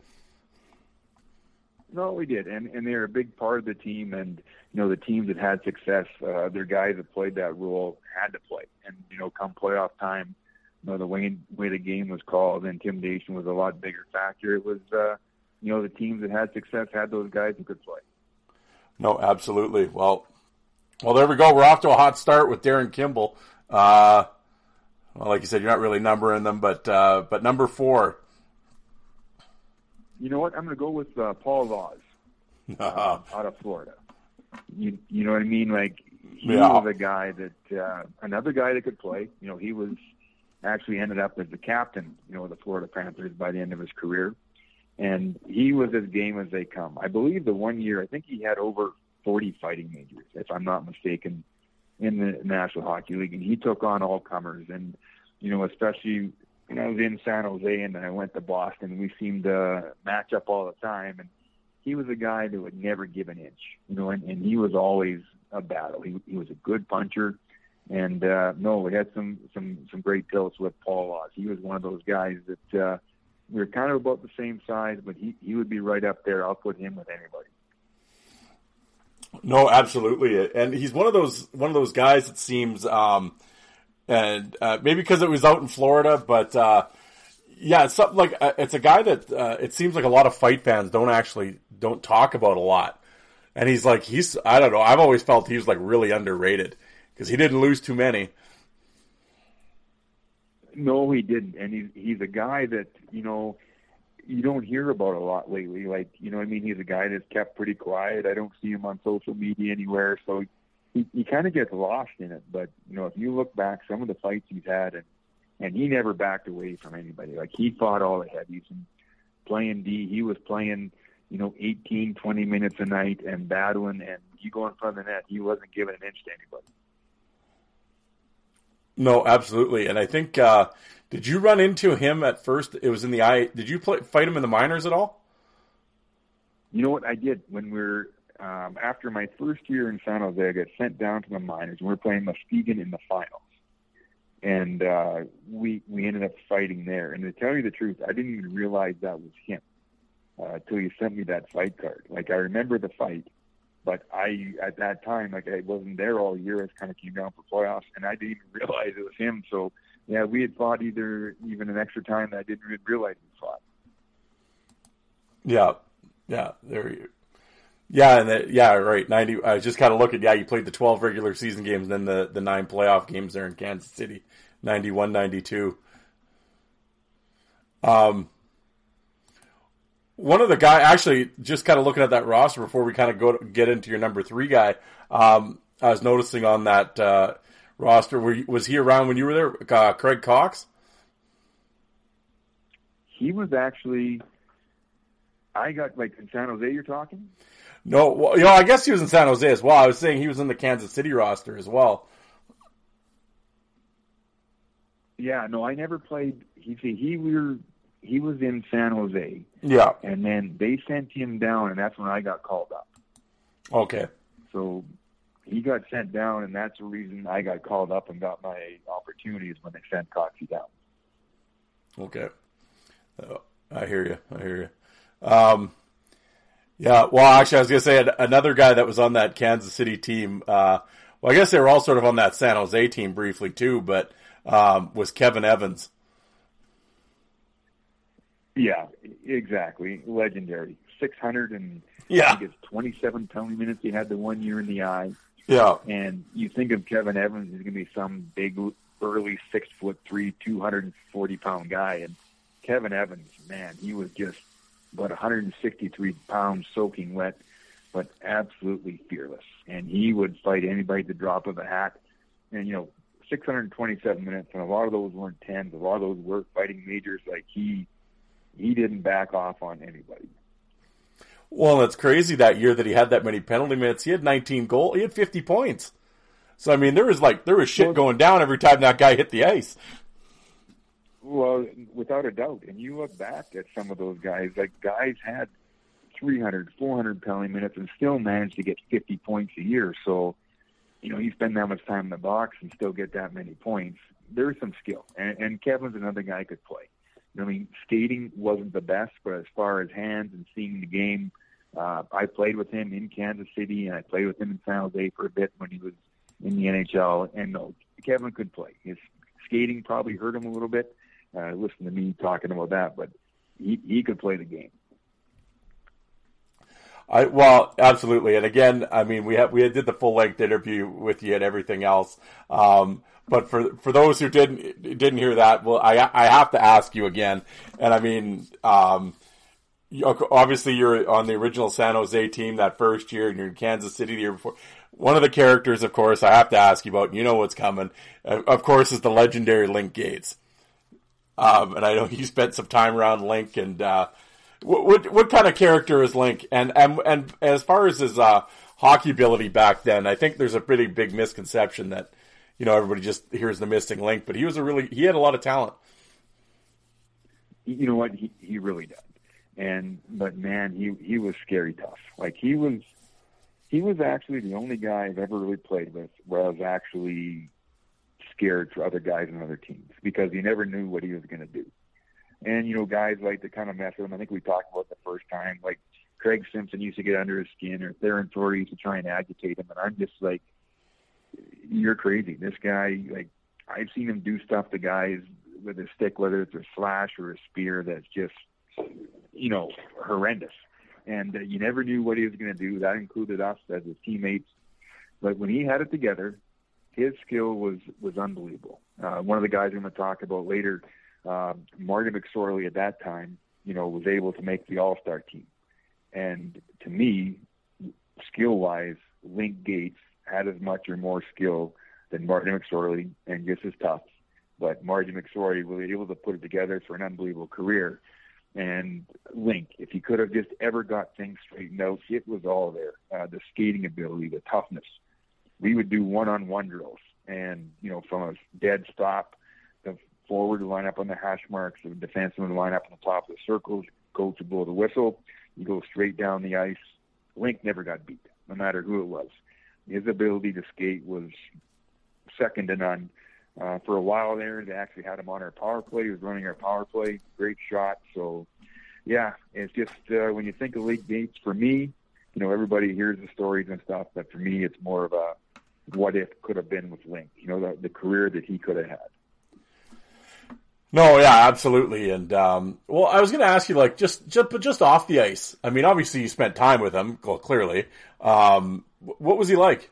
No, we did. And, and they're a big part of the team. And, you know, the teams that had success, uh, their guys that played that role had to play. And, you know, come playoff time, you know, the way, way the game was called, the intimidation was a lot bigger factor. It was, uh, you know, the teams that had success had those guys who could play. No, absolutely. Well, Well, there we go. We're off to a hot start with Darren Kimball. Uh, well, like you said, you're not really numbering them, but uh, but number four. You know what? I'm going to go with uh, Paul Laus uh, out of Florida. You you know what I mean? Like, he yeah. was a guy that, uh, another guy that could play. You know, he was actually ended up as the captain, you know, of the Florida Panthers by the end of his career. And he was as game as they come. I believe the one year, I think he had over forty fighting majors, if I'm not mistaken, in the National Hockey League. And he took on all comers. And, you know, especially when I was in San Jose and then I went to Boston, we seemed to match up all the time. And he was a guy that would never give an inch, you know, and, and he was always a battle. He, he was a good puncher. And, uh, no, we had some, some, some great tilts with Paul Laus. He was one of those guys that uh, we were kind of about the same size, but he, he would be right up there. I'll put him with anybody. No, absolutely, and he's one of those one of those guys that seems, um, and uh, maybe because it was out in Florida, but uh, yeah, it's something like uh, it's a guy that uh, it seems like a lot of fight fans don't actually don't talk about a lot, and he's like he's I don't know I've always felt he was like really underrated because he didn't lose too many. No, he didn't, and he's he's a guy that you know. You don't hear about a lot lately. Like, you know what I mean? He's a guy that's kept pretty quiet. I don't see him on social media anywhere. So he, he kind of gets lost in it. But, you know, if you look back, some of the fights he's had, and, and he never backed away from anybody. Like, he fought all the heavies. And playing D, he was playing, you know, eighteen, twenty minutes a night and battling. And you go in front of the net, he wasn't giving an inch to anybody. No, absolutely. And I think, uh, did you run into him at first? It was in the eye. Did you play, fight him in the minors at all? You know what I did when we were, um, after my first year in San Jose, I got sent down to the minors. We were playing Muskegon in the finals. And uh, we we ended up fighting there. And to tell you the truth, I didn't even realize that was him uh, until you sent me that fight card. Like, I remember the fight, but I, at that time, like, I wasn't there all year. I kind of came down for playoffs, and I didn't even realize it was him. So, yeah, we had fought either even an extra time that I didn't even realize we fought. Yeah, yeah, there you. Yeah, and the, yeah, right. Ninety. I was just kind of looking. Yeah, you played the twelve regular season games, and then the, the nine playoff games there in Kansas City, ninety-one, ninety-two. Um, one of the guy actually just kind of looking at that roster before we kind of go to, get into your number three guy. Um, I was noticing on that. Uh, roster. Were you, was he around when you were there? Uh, Craig Cox? He was actually, I got, like, in San Jose you're talking? No, well, you know, I guess he was in San Jose as well. I was saying he was in the Kansas City roster as well. Yeah, no, I never played. He see, he we were he was in San Jose. Yeah, and then they sent him down, and that's when I got called up. Okay. So he got sent down, and that's the reason I got called up and got my opportunities when they sent Coxie down. Okay. Uh, I hear you. I hear you. Um, yeah, well, actually, I was going to say another guy that was on that Kansas City team, uh, well, I guess they were all sort of on that San Jose team briefly too, but um, was Kevin Evans. Yeah, exactly. Legendary. six hundred and yeah. I think it's twenty-seven penalty minutes. He had the one year in the eye. Yeah. And you think of Kevin Evans, he's going to be some big, burly, six foot three, two hundred forty pound guy. And Kevin Evans, man, he was just about one hundred sixty-three pounds soaking wet, but absolutely fearless. And he would fight anybody at the drop of a hat. And, you know, six hundred twenty-seven minutes, and a lot of those weren't tens. A lot of those were fighting majors. Like, he he didn't back off on anybody. Well, it's crazy that year that he had that many penalty minutes. He had nineteen goals. He had fifty points. So, I mean, there was like, there was shit going down every time that guy hit the ice. Well, without a doubt. And you look back at some of those guys, like guys had three hundred, four hundred penalty minutes and still managed to get fifty points a year. So, you know, you spend that much time in the box and still get that many points. There's some skill. And, and Kevin's another guy who could play. I mean, skating wasn't the best, but as far as hands and seeing the game, uh, I played with him in Kansas City, and I played with him in San Jose for a bit when he was in the N H L. And no, Kevin could play. His skating probably hurt him a little bit. Uh, listen to me talking about that, but he, he could play the game. I well, absolutely. And again, I mean, we have, we did the full length interview with you and everything else. Um, But for for those who didn't didn't hear that, well, I I have to ask you again. And I mean, um, obviously you're on the original San Jose team that first year, and you're in Kansas City the year before. One of the characters, of course, I have to ask you about, and you know what's coming, uh, of course, is the legendary Link Gates. Um, and I know you spent some time around Link. And uh, what, what what kind of character is Link? And and and as far as his uh, hockey ability back then, I think there's a pretty big misconception that, you know, everybody just hears the missing link, but he was a really, he had a lot of talent. You know what? He, he really did. And, but man, he, he was scary tough. Like he was, he was actually the only guy I've ever really played with where I was actually scared for other guys and other teams because you never knew what he was going to do. And, you know, guys like to kind of mess with him. I think we talked about it the first time, like Craig Simpson used to get under his skin, or Theron Torrey used to try and agitate him. And I'm just like, you're crazy. This guy, like, I've seen him do stuff to guys with a stick, whether it's a slash or a spear, that's just, you know, horrendous. And uh, you never knew what he was going to do. That included us as his teammates. But when he had it together, his skill was, was unbelievable. Uh, one of the guys I'm going to talk about later, uh, Marty McSorley at that time, you know, was able to make the All-Star team. And to me, skill-wise, Link Gates had as much or more skill than Martin McSorley, and just as tough. But Marty McSorley was able to put it together for an unbelievable career. And Link, if he could have just ever got things straightened out, it was all there. Uh, the skating ability, the toughness. We would do one-on-one drills. And, you know, from a dead stop, the forward would line up on the hash marks, the defenseman would line up on the top of the circles, coach would blow the whistle, you go straight down the ice. Link never got beat, no matter who it was. His ability to skate was second to none. Uh, for a while there, they actually had him on our power play. He was running our power play. Great shot. So, yeah, it's just uh, when you think of Link Gates, for me, you know, everybody hears the stories and stuff, but for me, it's more of a what if could have been with Link, you know, the, the career that he could have had. No, yeah, absolutely. And, um, well, I was going to ask you, like, just, just, but just off the ice. I mean, obviously you spent time with him, well, clearly. Um, what was he like?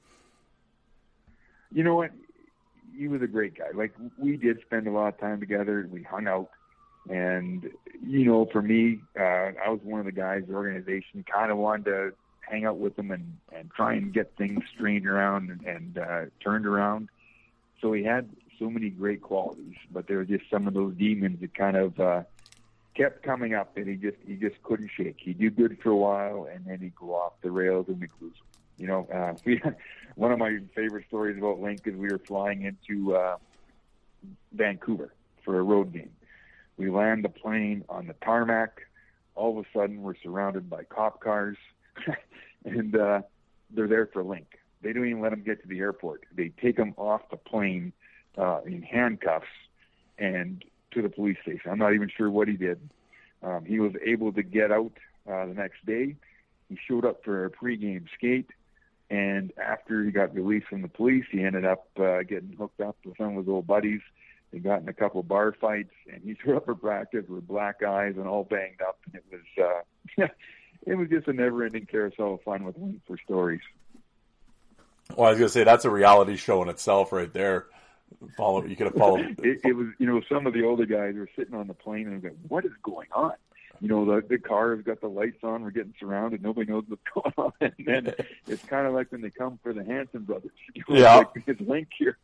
You know what? He was a great guy. Like, we did spend a lot of time together. We hung out. And, you know, for me, uh, I was one of the guys, the organization kind of wanted to hang out with him and, and try and get things straightened around and, and uh, turned around. So he had so many great qualities, but there were just some of those demons that kind of uh, kept coming up, and he just he just couldn't shake. He'd do good for a while, and then he'd go off the rails and we'd lose him. You know, uh, we, one of my favorite stories about Link is we were flying into uh, Vancouver for a road game. We land the plane on the tarmac. All of a sudden, we're surrounded by cop cars, and uh, they're there for Link. They don't even let him get to the airport. They take him off the plane uh, in handcuffs and to the police station. I'm not even sure what he did. Um, he was able to get out uh, the next day. He showed up for a pregame skate, and after he got released from the police, he ended up uh, getting hooked up with some of his old buddies. They got in a couple of bar fights, and he showed up for practice with black eyes and all banged up. And it was uh, it was just a never-ending carousel of fun with him for stories. Well, I was going to say, that's a reality show in itself right there. Follow, you could have followed. it, it was, you know, some of the older guys were sitting on the plane and going, what is going on? You know, the, the car has got the lights on. We're getting surrounded. Nobody knows what's going on. And then it's kind of like when they come for the Hanson brothers. You know, yeah. Like it's Link here.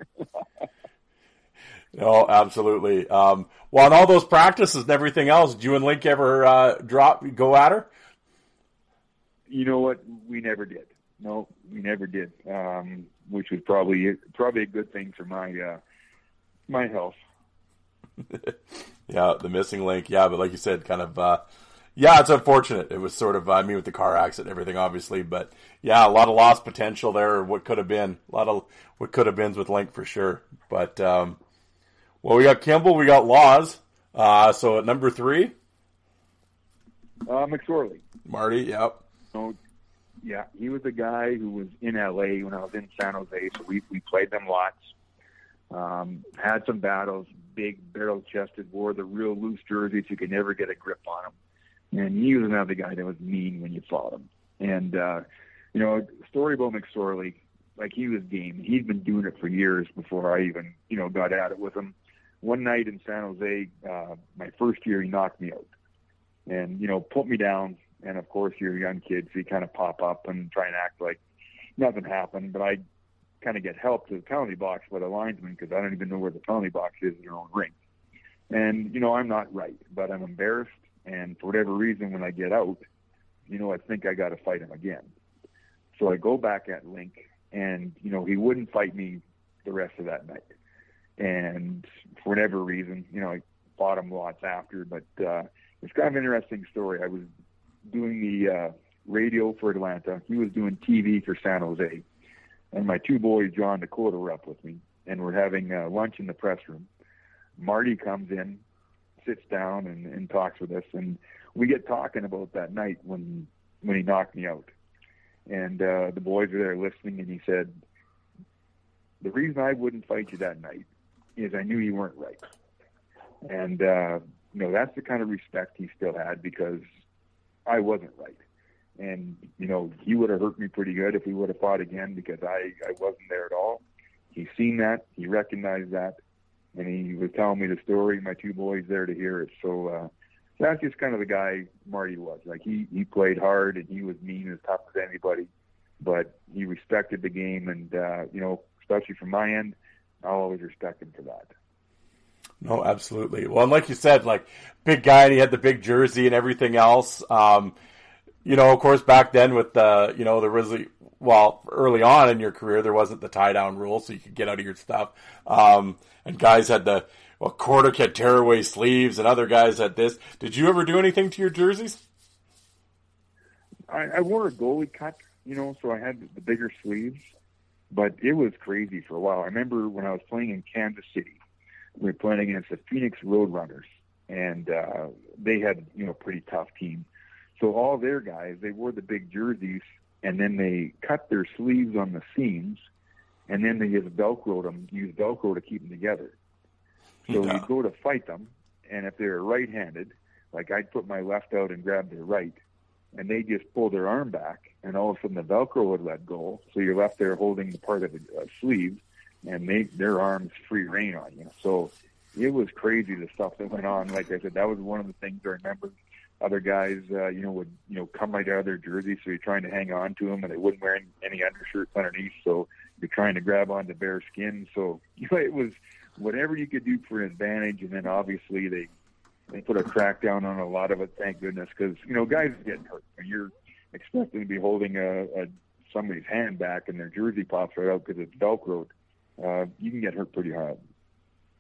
No, absolutely. Um, well, on all those practices and everything else, did you and Link ever uh, drop, go at her? You know what? We never did. No, we never did, um, which was probably probably a good thing for my uh, my health. Yeah, the missing link. Yeah, but like you said, kind of, uh, yeah, it's unfortunate. It was sort of, I mean, with the car accident and everything, obviously, but yeah, a lot of lost potential there, or what could have been. A lot of what could have been with Link for sure. But, um, well, we got Kimball, we got Laws. Uh, so at number three? Uh, McSorley. Marty, yep. So, yeah, he was a guy who was in L A when I was in San Jose, so we, we played them lots. Um, had some battles, big barrel-chested, wore the real loose jerseys. You could never get a grip on him. And he was another guy that was mean when you fought him. And, uh, you know, story about McSorley, like he was game. He'd been doing it for years before I even, you know, got at it with him. One night in San Jose, uh, my first year, he knocked me out. And, you know, put me down. And, of course, you're a young kid, so you kind of pop up and try and act like nothing happened. But I kind of get help to the penalty box by the linesman because I don't even know where the penalty box is in their own ring. And, you know, I'm not right, but I'm embarrassed. And for whatever reason, when I get out, you know, I think I got to fight him again. So I go back at Link, and, you know, he wouldn't fight me the rest of that night. And for whatever reason, you know, I fought him lots after. But uh, it's kind of an interesting story. I was doing the uh, radio for Atlanta. He was doing T V for San Jose. And my two boys, John and Dakota, were up with me. And we're having uh, lunch in the press room. Marty comes in, sits down, and, and talks with us. And we get talking about that night when when he knocked me out. And uh, the boys were there listening, and he said, the reason I wouldn't fight you that night is I knew you weren't right. And, uh, you know, that's the kind of respect he still had because I wasn't right. And, you know, he would have hurt me pretty good if we would have fought again because I, I wasn't there at all. He's seen that. He recognized that. And he was telling me the story. My two boys there to hear it. So uh, that's just kind of the guy Marty was. Like, he, he played hard, and he was mean as tough as anybody. But he respected the game. And, uh, you know, especially from my end, I'll always respect him for that. No, absolutely. Well, and like you said, like, big guy, and he had the big jersey and everything else. Um, you know, of course, back then with the, you know, there was, well, early on in your career, there wasn't the tie-down rule, so you could get out of your stuff. Um, and guys had the, well, Kordic had tearaway sleeves, and other guys had this. Did you ever do anything to your jerseys? I, I wore a goalie cut, you know, so I had the bigger sleeves. But it was crazy for a while. I remember when I was playing in Kansas City, we were playing against the Phoenix Roadrunners, and uh, they had, you know, a pretty tough team. So all their guys, they wore the big jerseys, and then they cut their sleeves on the seams, and then they just Velcroed them, used Velcro to keep them together. So Yeah. you'd go to fight them, and if they were right-handed, like I'd put my left out and grab their right, and they just pull their arm back, and all of a sudden the Velcro would let go, so you're left there holding the part of the uh, sleeve, and they, their arms free rein on you. So it was crazy, the stuff that went on. Like I said, that was one of the things I remember. Other guys, uh, you know, would, you know, come right out of their jersey, so you're trying to hang on to them, and they wouldn't wear any, any undershirts underneath, so you're trying to grab onto bare skin. So, you know, it was whatever you could do for an advantage, and then obviously they they put a crackdown on a lot of it, thank goodness, because, you know, guys are getting hurt. When you're expecting to be holding a, a somebody's hand back and their jersey pops right out because it's Velcroed, uh, you can get hurt pretty hard.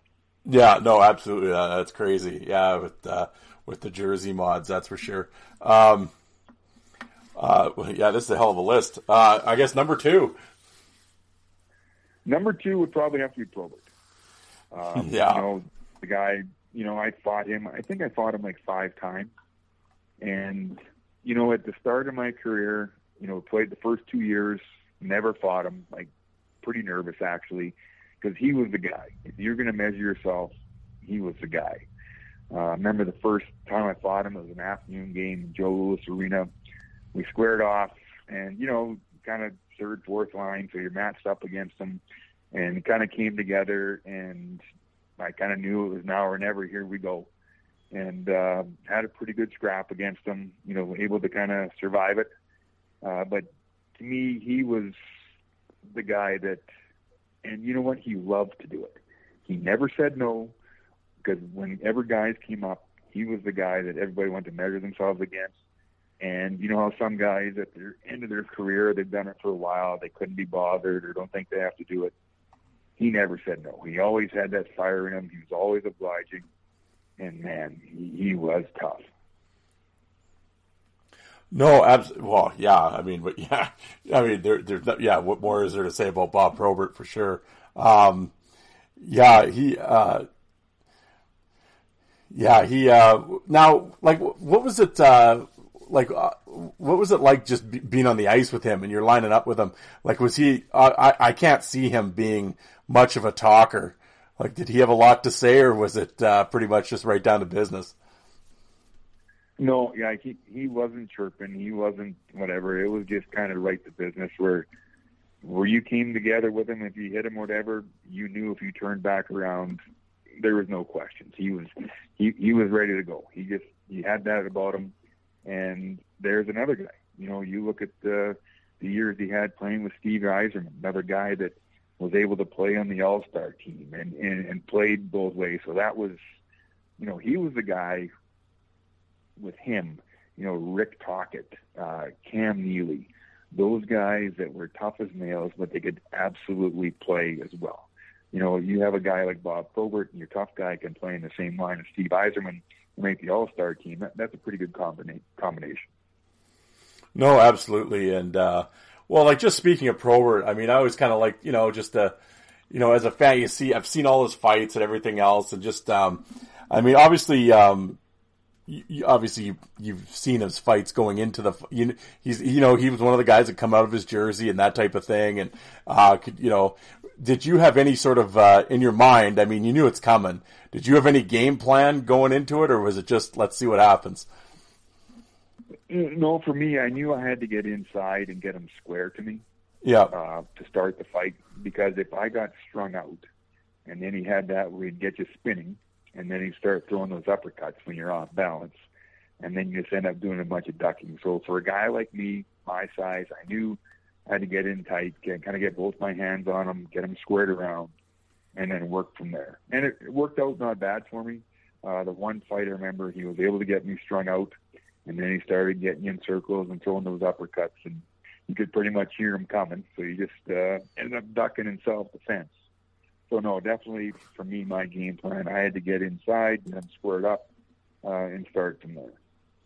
Yeah, no, absolutely. Uh, that's crazy. Yeah, with uh, with the jersey mods, that's for sure. Um, uh, yeah, this is a hell of a list. Uh, I guess number two. Number two would probably have to be Probert. Um, yeah. You know, the guy, you know, I fought him. I think I fought him like five times. And, you know, at the start of my career, you know, played the first two years, never fought him, like pretty nervous actually, because he was the guy. If you're going to measure yourself, he was the guy. Uh, I remember the first time I fought him, it was an afternoon game in Joe Louis Arena. We squared off and, you know, kind of third, fourth line, so you're matched up against him. And it kind of came together, and I kind of knew it was now or never. Here we go. And uh, had a pretty good scrap against him, you know, able to kind of survive it. Uh, but to me, he was the guy that, and you know what? He loved to do it. He never said no, because whenever guys came up, he was the guy that everybody wanted to measure themselves against. And you know how some guys at the end of their career, they've done it for a while, they couldn't be bothered or don't think they have to do it. He never said no. He always had that fire in him. He was always obliging. And, man, he, he was tough. No, absolutely. Well, yeah, I mean, but yeah, I mean, there, there's, yeah, what more is there to say about Bob Probert for sure? Um, yeah, he, uh, yeah, he, uh, now, like, what was it, uh, like, uh, what was it like just be, being on the ice with him and you're lining up with him? Like, was he, uh, I, I can't see him being much of a talker. Like, did he have a lot to say, or was it uh, pretty much just right down to business? No, yeah, he he wasn't chirping. He wasn't whatever. It was just kind of right to business where where you came together with him. If you hit him, whatever, you knew if you turned back around, there was no questions. He was he he was ready to go. He just he had that about him. And there's another guy. You know, you look at the the years he had playing with Steve Yzerman, another guy that was able to play on the All-Star team and, and, and played both ways. So that was, you know, he was the guy with him, you know, Rick Tocchet, uh, Cam Neely, those guys that were tough as nails, but they could absolutely play as well. You know, you have a guy like Bob Probert, and your tough guy can play in the same line as Steve Yzerman and make the All-Star team. That, that's a pretty good combina- combination. No, absolutely. And, uh, well, like, just speaking of Probert, I mean, I was kind of like, you know, just, uh, you know, as a fan, you see, I've seen all his fights and everything else. And just, um, I mean, obviously, um, you, you, obviously you, you've seen his fights going into the, you, he's, you know, he was one of the guys that come out of his jersey and that type of thing. And, uh, could, you know, did you have any sort of, uh, in your mind, I mean, you knew it's coming. Did you have any game plan going into it, or was it just, let's see what happens? No, for me, I knew I had to get inside and get him square to me. Yeah. Uh, to start the fight, because if I got strung out, and then he had that where he'd get you spinning, and then he'd start throwing those uppercuts when you're off balance, and then you just end up doing a bunch of ducking. So for a guy like me, my size, I knew I had to get in tight, get, kind of get both my hands on him, get him squared around, and then work from there. And it, it worked out not bad for me. Uh, the one fight I remember, he was able to get me strung out. And then he started getting in circles and throwing those uppercuts, and you could pretty much hear him coming. So he just uh, ended up ducking in self-defense. So, no, definitely for me, my game plan, I had to get inside and then square it up uh, and start from there.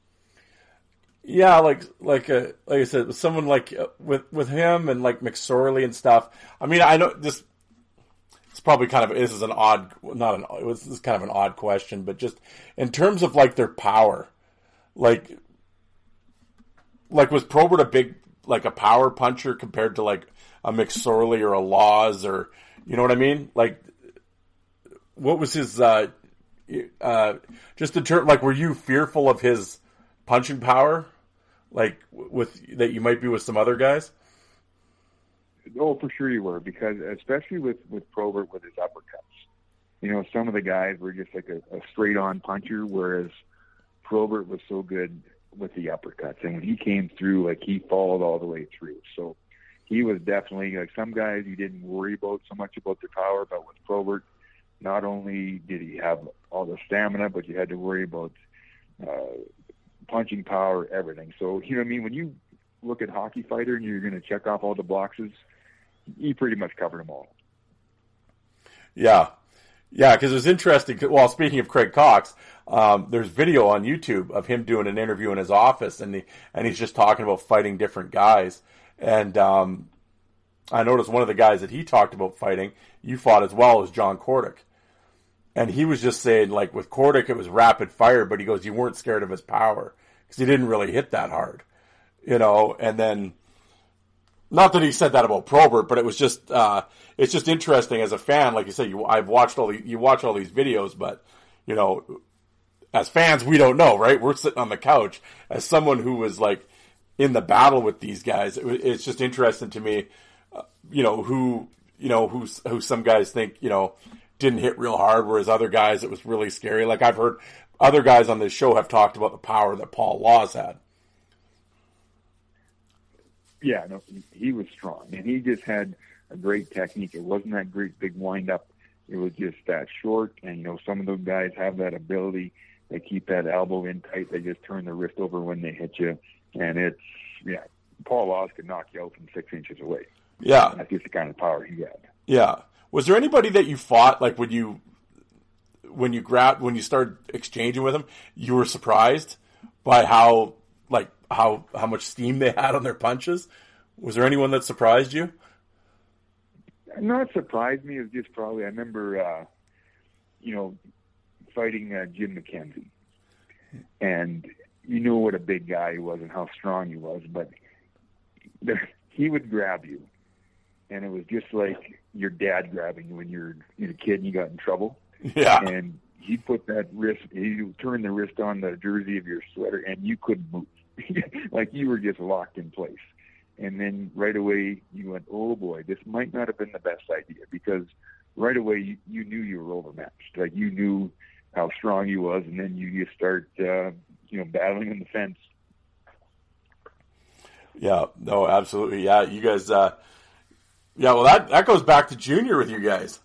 Yeah, like like uh, like I said, with someone like uh, with with him and like McSorley and stuff. I mean, I know this. It's probably kind of this is an odd, not an. It was this is kind of an odd question, but just in terms of like their power. Like, like was Probert a big, like a power puncher compared to like a McSorley or a Laws, or, you know what I mean? Like, what was his, uh, uh, just in terms, like, were you fearful of his punching power? Like, with, that you might be with some other guys? Oh, for sure you were, because especially with, with Probert with his uppercuts. You know, some of the guys were just like a, a straight on puncher, whereas Probert was so good with the uppercuts, and when he came through, like, he followed all the way through. So he was definitely, like, some guys you didn't worry about so much about their power, but with Probert, not only did he have all the stamina, but you had to worry about uh, punching power, everything. So, you know what I mean? When you look at Hockey Fighter and you're going to check off all the boxes, he pretty much covered them all. Yeah. Yeah, because it was interesting. Well, speaking of Craig Cox, um, there's video on YouTube of him doing an interview in his office, and he, and he's just talking about fighting different guys. And um, I noticed one of the guys that he talked about fighting, you fought as well, was John Kordic. And he was just saying, like, with Kordic, it was rapid fire, but he goes, you weren't scared of his power because he didn't really hit that hard, you know. And then, not that he said that about Probert, but it was just, uh, it's just interesting as a fan. Like you said, you, I've watched all the, you watch all these videos, but, you know, as fans, we don't know, right? We're sitting on the couch. As someone who was, like, in the battle with these guys, it, it's just interesting to me, uh, you know, who, you know, who, who some guys think, you know, didn't hit real hard, whereas other guys, it was really scary. Like, I've heard other guys on this show have talked about the power that Paul Laus had. Yeah, no, he, he was strong, and he just had a great technique. It wasn't that great big wind-up. It was just that short, and, you know, some of those guys have that ability. They keep that elbow in tight. They just turn the wrist over when they hit you, and it's, yeah, Paul Laus could knock you out from six inches away. Yeah. That's just the kind of power he had. Yeah. Was there anybody that you fought, like, when you when you grabbed, when you started exchanging with them, you were surprised by how, like, how how much steam they had on their punches? Was there anyone that surprised you? Not surprised me. It was just probably, I remember, uh, you know, fighting uh, Jim McKenzie. And you knew what a big guy he was and how strong he was, but there, he would grab you. And it was just like your dad grabbing you when you're, you're a kid and you got in trouble. Yeah. And he put that wrist, he turned the wrist on the jersey of your sweater, and you couldn't move. Like you were just locked in place. And then right away you went, oh boy, this might not have been the best idea, because right away you, you knew you were overmatched. Like you knew how strong he was, and then you just start, uh, you know, battling in the fence. Yeah, no, absolutely. Yeah, you guys, uh, yeah, well, that, that goes back to junior with you guys.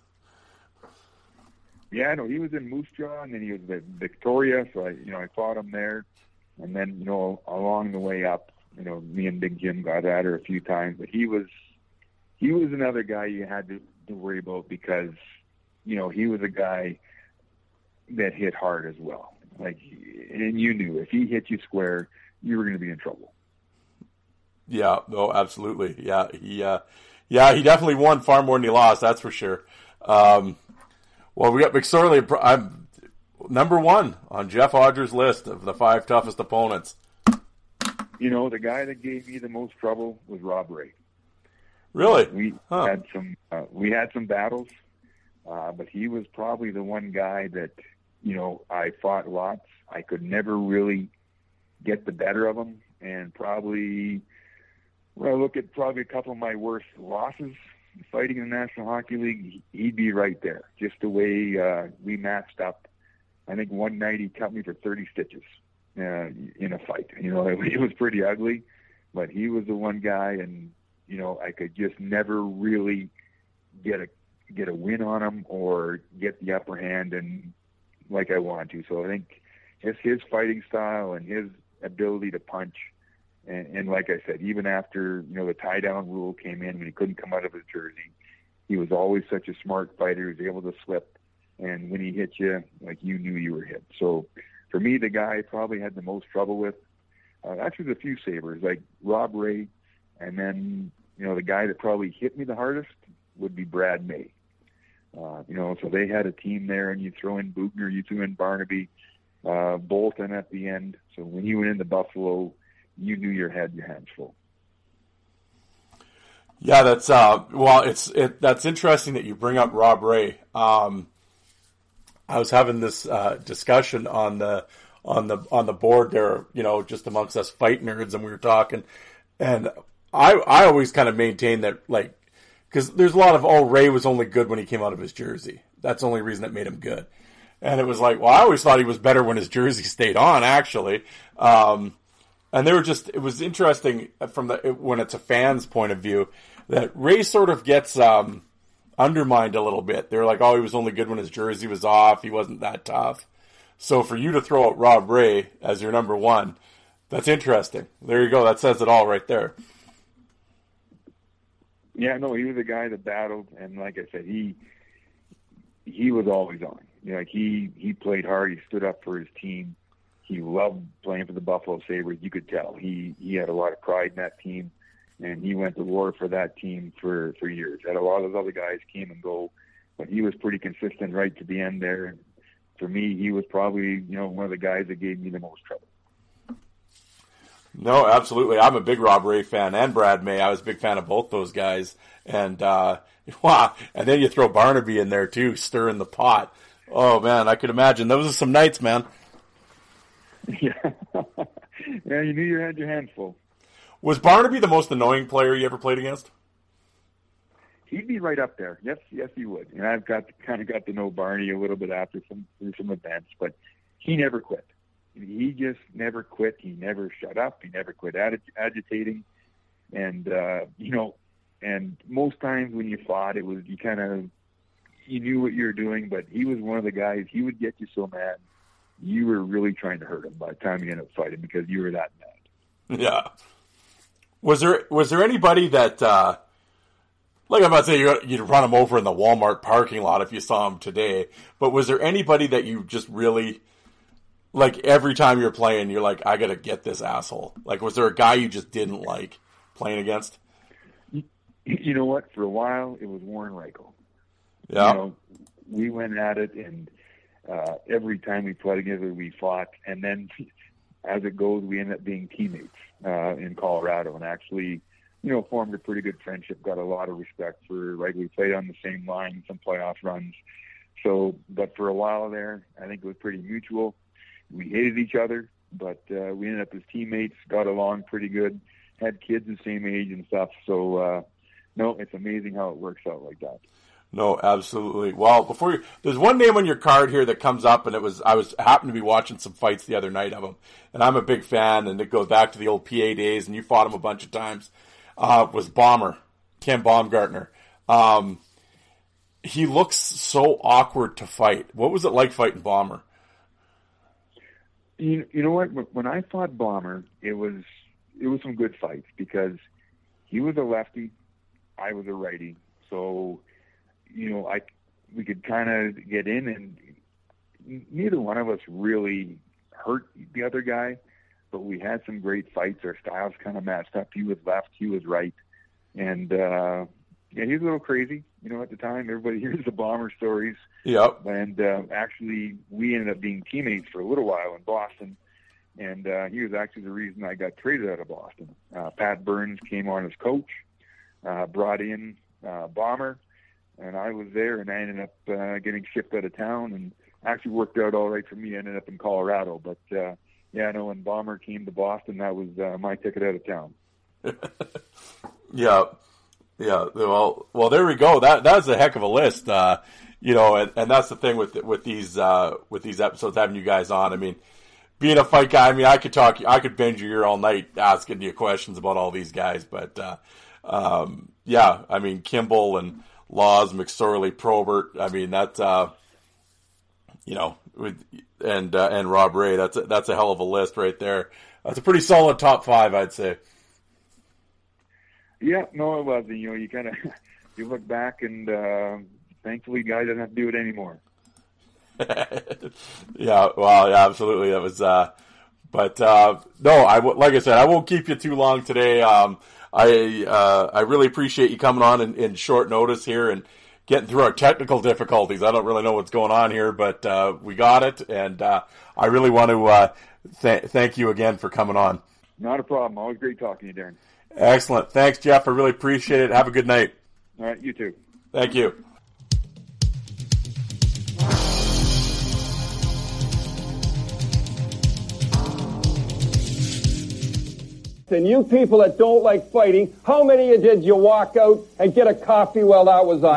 Yeah, no, he was in Moose Jaw, and then he was at Victoria, so I, you know, I fought him there. And then, you know, along the way up, you know, me and Big Jim got at her a few times, but he was, he was another guy you had to, to worry about, because, you know, he was a guy that hit hard as well. Like, and you knew if he hit you square, you were going to be in trouble. Yeah, no, absolutely. Yeah, he, uh, yeah, he definitely won far more than he lost. That's for sure. Um, well, we got McSorley. I'm number one on Jeff Odger's list of the five toughest opponents. You know, the guy that gave me the most trouble was Rob Ray. Really? We huh. had some, uh, we had some battles, uh, but he was probably the one guy that, you know, I fought lots. I could never really get the better of him, and probably, when I look at probably a couple of my worst losses fighting in the National Hockey League, he'd be right there. Just the way uh, we matched up. I think one night he cut me for thirty stitches uh, in a fight. You know, it, it was pretty ugly, but he was the one guy, and, you know, I could just never really get a get a win on him or get the upper hand and like I wanted to. So I think just his fighting style and his ability to punch. And, and like I said, even after, you know, the tie-down rule came in when he couldn't come out of his jersey, he was always such a smart fighter. He was able to slip. And when he hit you, like, you knew you were hit. So for me, the guy I probably had the most trouble with, uh, actually there's a few Sabres, like Rob Ray. And then, you know, the guy that probably hit me the hardest would be Brad May. Uh, you know, so they had a team there, and you throw in Bugner, you threw in Barnaby, uh, Bolton at the end. So when he went into Buffalo, you knew you had your hands full. Yeah, that's uh, well, it's it. That's interesting that you bring up Rob Ray. Um, I was having this uh, discussion on the on the on the board there, you know, just amongst us fight nerds, and we were talking, and I I always kind of maintain that, like, because there's a lot of, oh, Ray was only good when he came out of his jersey. That's the only reason that made him good. And it was like, well, I always thought he was better when his jersey stayed on, actually. Um, and they were just, it was interesting from the, when it's a fan's point of view, that Ray sort of gets um, undermined a little bit. They're like, oh, he was only good when his jersey was off. He wasn't that tough. So for you to throw out Rob Ray as your number one, that's interesting. There you go. That says it all right there. Yeah, no, he was a guy that battled, and like I said, he he was always on. You know, like he, he played hard. He stood up for his team. He loved playing for the Buffalo Sabres. You could tell he, he had a lot of pride in that team, and he went to war for that team for, for years. And a lot of those other guys came and go, but he was pretty consistent right to the end there. And for me, he was probably, you know, one of the guys that gave me the most trouble. No, absolutely. I'm a big Rob Ray fan and Brad May. I was a big fan of both those guys. And, uh, wow. And then you throw Barnaby in there too, stirring the pot. Oh man, I could imagine. Those are some nights, man. Yeah. Yeah, you knew you had your hands full. Was Barnaby the most annoying player you ever played against? He'd be right up there. Yes, yes, he would. And I've got to, kind of got to know Barney a little bit after some through some events, but he never quit. He just never quit. He never shut up. He never quit ag- agitating. And, uh, you know, and most times when you fought, it was, you kind of, you knew what you were doing, but he was one of the guys, he would get you so mad, you were really trying to hurt him by the time you ended up fighting because you were that mad. Yeah. Was there, was there anybody that, uh, like I'm about to say, you, you'd run him over in the Walmart parking lot if you saw him today, but was there anybody that you just really, like every time you're playing, you're like, I gotta get this asshole? Like, was there a guy you just didn't like playing against? You, you know what? For a while, it was Warren Reichel. Yeah. You know, we went at it, and uh, every time we played together, we fought. And then, as it goes, we ended up being teammates uh, in Colorado, and actually, you know, formed a pretty good friendship. Got a lot of respect for Reichel. We played on the same line, some playoff runs. So, but for a while there, I think it was pretty mutual. We hated each other, but uh, we ended up as teammates, got along pretty good, had kids the same age and stuff. So, uh, no, it's amazing how it works out like that. No, absolutely. Well, before you, there's one name on your card here that comes up, and it was, I was happened to be watching some fights the other night of him, and I'm a big fan, and it goes back to the old P A days, and you fought him a bunch of times, uh, was Bomber, Ken Baumgartner. Um, he looks so awkward to fight. What was it like fighting Bomber? You, you know what? When I fought Bomber, it was it was some good fights because he was a lefty, I was a righty. So, you know, I we could kind of get in, and neither one of us really hurt the other guy, but we had some great fights. Our styles kind of matched up. He was left, he was right, and uh, yeah, he was a little crazy. You know, at the time, everybody hears the Bomber stories. Yep. And uh, actually, we ended up being teammates for a little while in Boston. And uh, he was actually the reason I got traded out of Boston. Uh, Pat Burns came on as coach, uh, brought in uh, Bomber, and I was there, and I ended up uh, getting shipped out of town, and actually worked out all right for me. I ended up in Colorado. But, uh, yeah, I know when Bomber came to Boston, that was uh, my ticket out of town. Yeah. Yeah, well, well, there we go. That that's a heck of a list, uh, you know, and, and that's the thing with with these uh, with these episodes, having you guys on. I mean, being a fight guy, I mean, I could talk, I could binge you here all night asking you questions about all these guys, but uh, um, yeah, I mean, Kimball and Laws, McSorley, Probert. I mean, that's uh, you know, with and uh, and Rob Ray. That's a, that's a hell of a list right there. That's a pretty solid top five, I'd say. Yeah, no, it wasn't. You know, you kind of you look back, and uh, thankfully, guy doesn't have to do it anymore. Yeah, well, yeah, absolutely. That was, uh, but uh, no, I w- like I said, I won't keep you too long today. Um, I uh, I really appreciate you coming on in, in short notice here and getting through our technical difficulties. I don't really know what's going on here, but uh, we got it, and uh, I really want to uh, th- thank you again for coming on. Not a problem. Always great talking to you, Darren. Excellent. Thanks, Jeff. I really appreciate it. Have a good night. All right, you too. Thank you. And you people that don't like fighting, how many of you did you walk out and get a coffee while that was on?